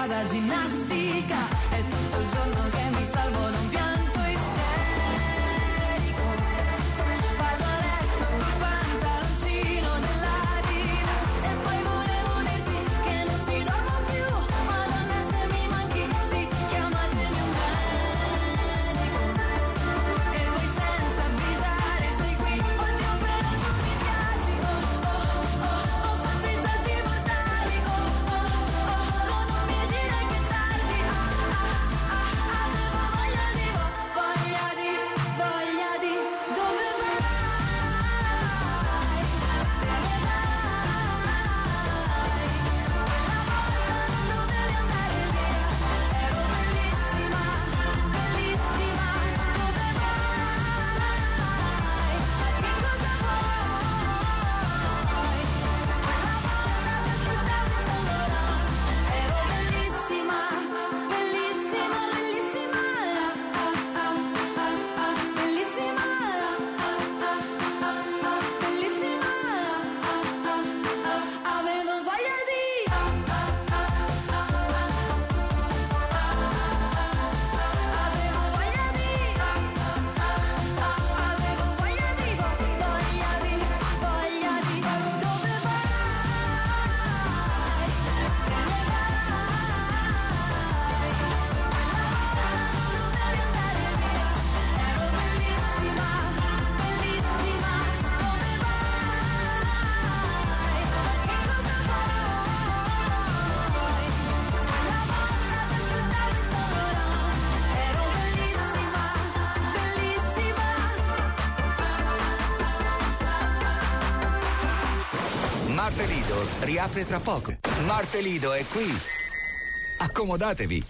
musica da ginnastica, è tutto il giorno che mi salvo da un pianto isterico. Vado a letto col pantaloncino dell'Adidas e poi volevo dirti che non ci dormo più. Madonna, se mi manchi, sì, chiamatemi un medico. E poi senza avvisare sei qui, oddio però tu mi piaci. Oh, ho fatto i salti mortali. Oh, non mi dire che tardi. Avevo voglia di dove vai? Te ne vai. Quella volta non dovevi andare via. Ero bellissima, bellissima. Dove vai? Che cosa vuoi? Quella volta ti aspettavi solo là. Ero bellissima, bellissima, bellissima. Bellissima, bellissima. Avevo voglia di dove vai? Te ne vai. Quella volta non dovevi andare via. Ero bellissima, bellissima. Dove vai? Che cosa vuoi? Quella volta ti aspettavi solo là. Ero bellissima, bellissima. Martelido riapre tra poco. Martelido è qui. Accomodatevi.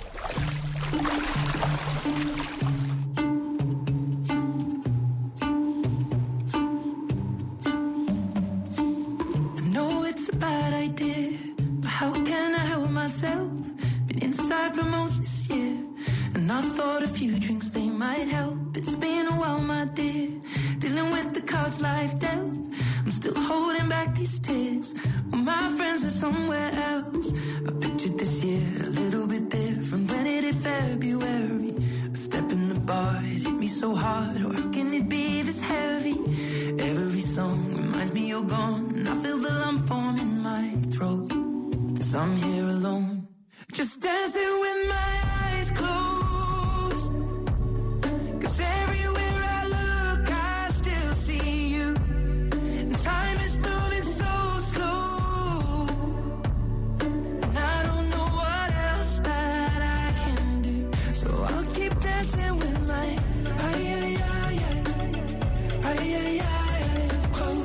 I know it's a bad idea, but how can I help myself? Been inside for most this year, and I thought a few drinks they might help. It's been a while, my dear, dealing with the cards life dealt. I'm still holding back these tears. Well, my friends are somewhere else. I pictured this year a little bit different. When it hit February, a step in the bar, it hit me so hard. Or how can it be this heavy? Every song reminds me you're gone, and I feel the lump form in my throat. 'Cause I'm here alone, just dancing with my eyes closed. 'Cause everywhere I look, I still see you. And time is moving so slow, and I don't know what else that I can do. So I'll keep dancing with my closed.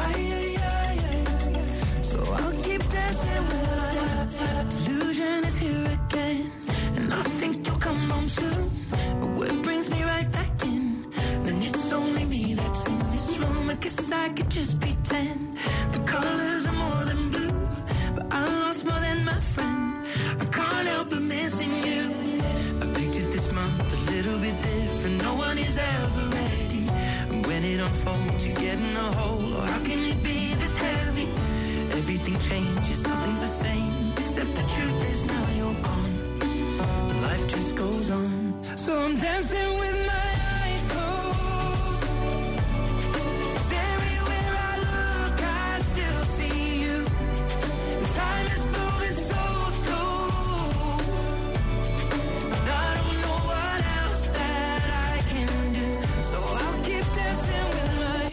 So I'll keep dancing with my delusion is here again, and I think you'll come home soon. But what brings me right back in? Then it's only me that's in this room. I guess I could just pretend the colors are more than blue, but I lost more than my friend. I can't help but missing you. I pictured this month a little bit different. No one is ever ready, and when it unfolds, you get in a hole. Or how can it be this heavy? Everything changes, nothing's the same, except the truth is now you're gone. Life just goes on, so I'm dancing with my eyes closed. 'Cause everywhere I look, I still see you. And time is moving so slow, and I don't know what else that I can do. So I'll keep dancing with my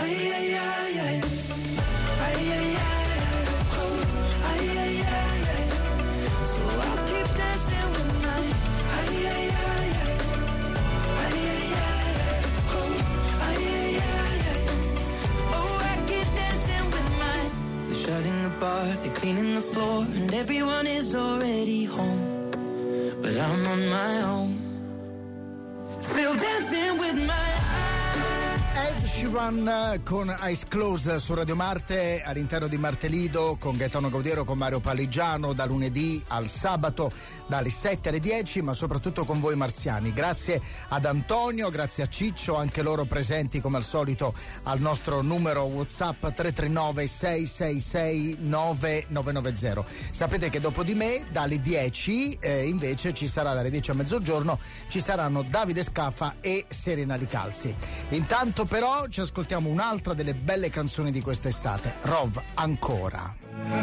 So I'll keep dancing with my Oh, I keep dancing with my They're shutting the bar, they're cleaning the floor, and everyone is already home, but I'm on my own, still dancing with my Ed Sheeran con Eyes Closed su Radio Marte all'interno di Martelido con Gaetano Gaudiero, con Mario Paligiano, da lunedì al sabato dalle 7 alle 10, ma soprattutto con voi marziani. Grazie ad Antonio, grazie a Ciccio, anche loro presenti come al solito al nostro numero WhatsApp 339 666 9990. Sapete che dopo di me dalle 10 invece ci sarà, dalle 10 a mezzogiorno ci saranno Davide Scaffa e Serena Licalzi. Intanto però ci ascoltiamo un'altra delle belle canzoni di quest'estate, Rov Ancora.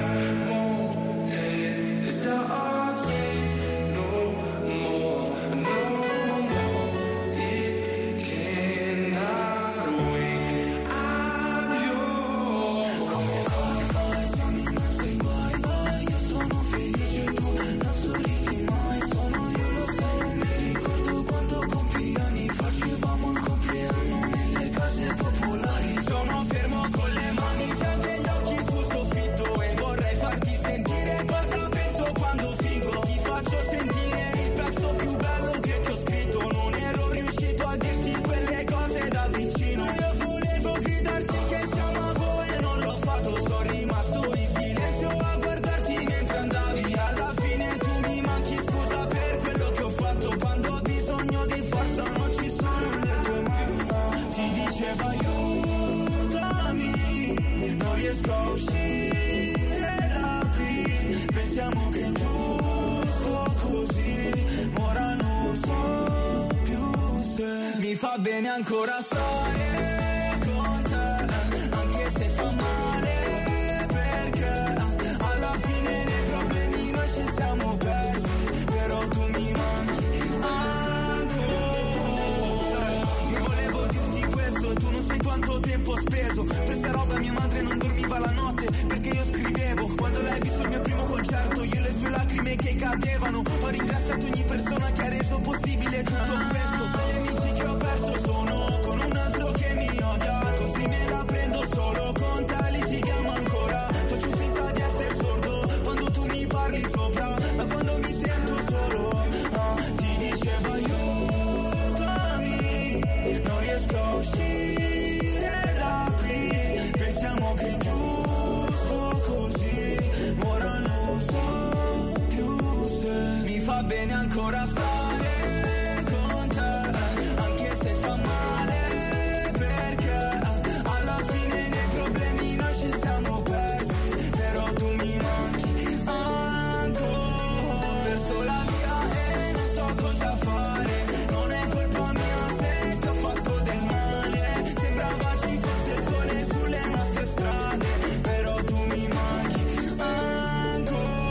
Sono fermo con le mani sempre gli occhi sul soffitto e vorrei farti sentire cosa penso quando fingo. Ti faccio sentire il pezzo più bello che ti ho scritto. Non ero riuscito a dirti quelle cose da vicino. Io volevo gridarti che ti amavo e non l'ho fatto. Sto rimasto in silenzio a guardarti mentre andavi. Alla fine tu mi manchi, scusa per quello che ho fatto. Quando ho bisogno di forza non ci sono le tue mani. Ti diceva non riesco a uscire da qui. Pensiamo che è giusto così, ma ora non so più se mi fa bene ancora stare con te, anche se fa male, perché alla fine nei problemi noi ci siamo persi, però tu mi manchi ancora. Io volevo dirti questo, tu non sai quanto tempo ho speso per sta roba. Mia madre non dormiva la notte perché io scrivevo. Quando l'hai visto il mio primo concerto, io le sue lacrime che cadevano. Ho ringraziato ogni persona che ha reso possibile tutto questo. Gli amici che ho perso sono con un altro che mi odia, così me la prendo solo con te, litighiamo ancora. Faccio finta di essere sordo quando tu mi parli sopra, ma quando mi sento solo ti dicevo aiutami, non riesco a uscire da qui. Pensiamo che è giusto così, ma ora non so più se mi fa bene ancora stare con te, anche se fa male, perché alla fine nei problemi noi ci siamo persi, però tu mi manchi ancora. Verso la via e non so cosa fare, non è colpa mia se ti ho fatto del male. Sembrava ci fosse il sole sulle nostre strade, però tu mi manchi ancora.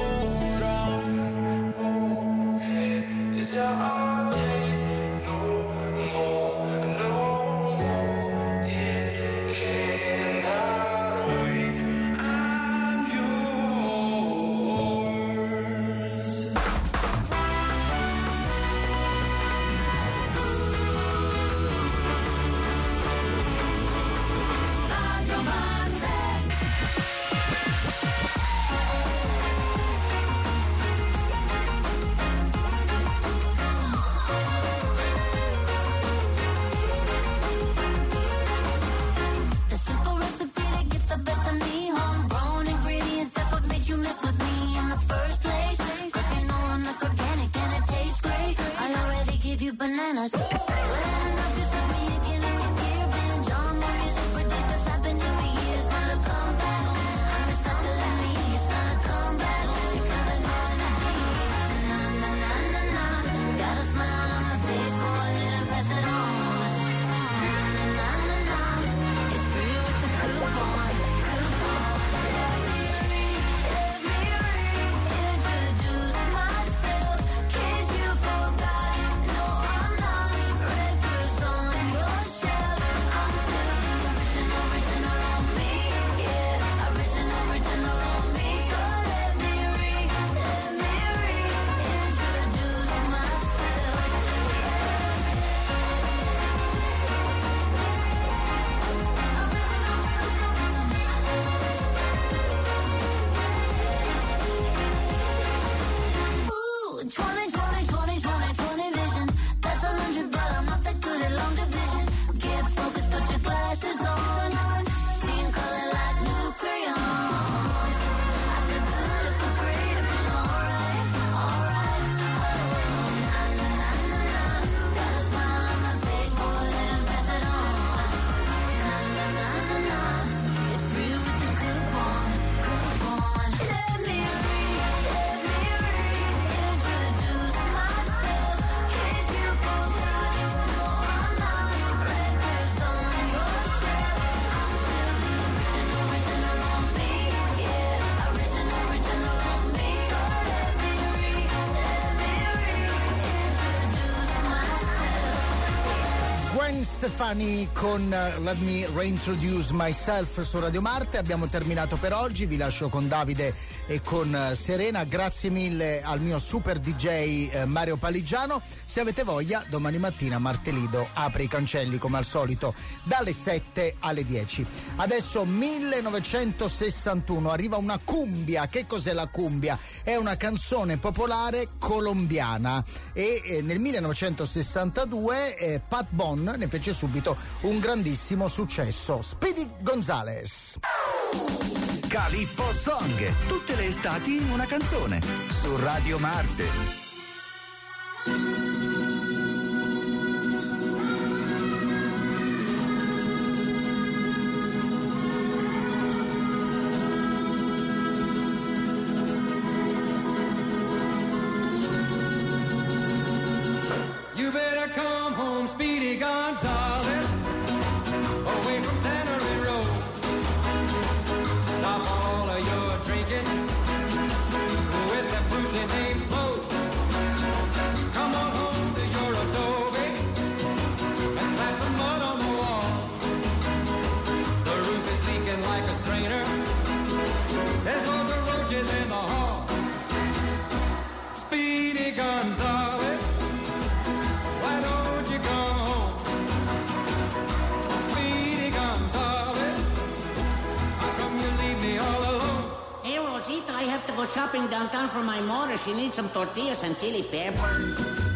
Bananas. Go ahead and love yourself, me again in your ear band. John, more music for days, 'cause I've been here for years. Not a comeback. I'm recycling me, it's not a comeback. You got a new energy. Na na na na na. Got a smile on my face, go ahead and pass it on. Na na na na na. It's free with the coupon. Let me reintroduce myself, case you forgot. No, I'm not Gwen Stefani con Let Me Reintroduce Myself su Radio Marte. Abbiamo terminato per oggi, vi lascio con Davide e con Serena. Grazie mille al mio super DJ Mario Paligiano. Se avete voglia, domani mattina Martelido apre i cancelli come al solito dalle 7 alle 10. Adesso 1961, arriva una cumbia. Che cos'è la cumbia? È una canzone popolare colombiana e nel 1962 Pat Bon ne fece subito un grandissimo successo. Speedy Gonzales. Calippo Song, tutte le estati in una canzone, su Radio Marte. You better come home, Speedy Gonzales, away from Tannery Road. Stop all of your drinking with that pussy named Flo. Come on home to your adobe and slap some mud on the wall. The roof is leaking like a strainer. There's loads of roaches in the hall. Speedy Gonzales, why don't you come home? Speedy Gonzales, how come you leave me all alone? Hey, Rosita, I have to go shopping downtown for my mother. She needs some tortillas and chili peppers.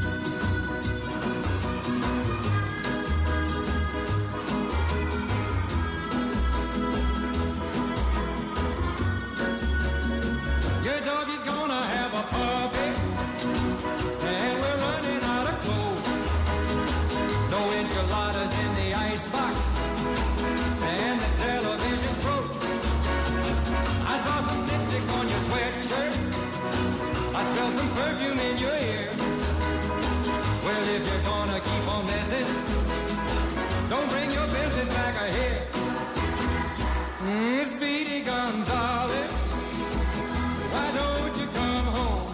Your dog is gonna have a puppy, and we're running out of clothes. No enchiladas in the icebox, and the television's broke. I saw some lipstick on your sweatshirt. I smell some perfume in your ear. Well, if you're gonna keep on messing, don't bring your business back here. Speedy Gonzales, why don't you come home?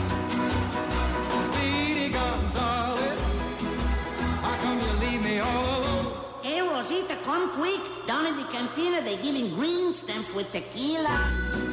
Speedy Gonzales, how come you leave me all alone? Hey, Rosita, come quick. Down in the cantina, they're giving green stamps with tequila.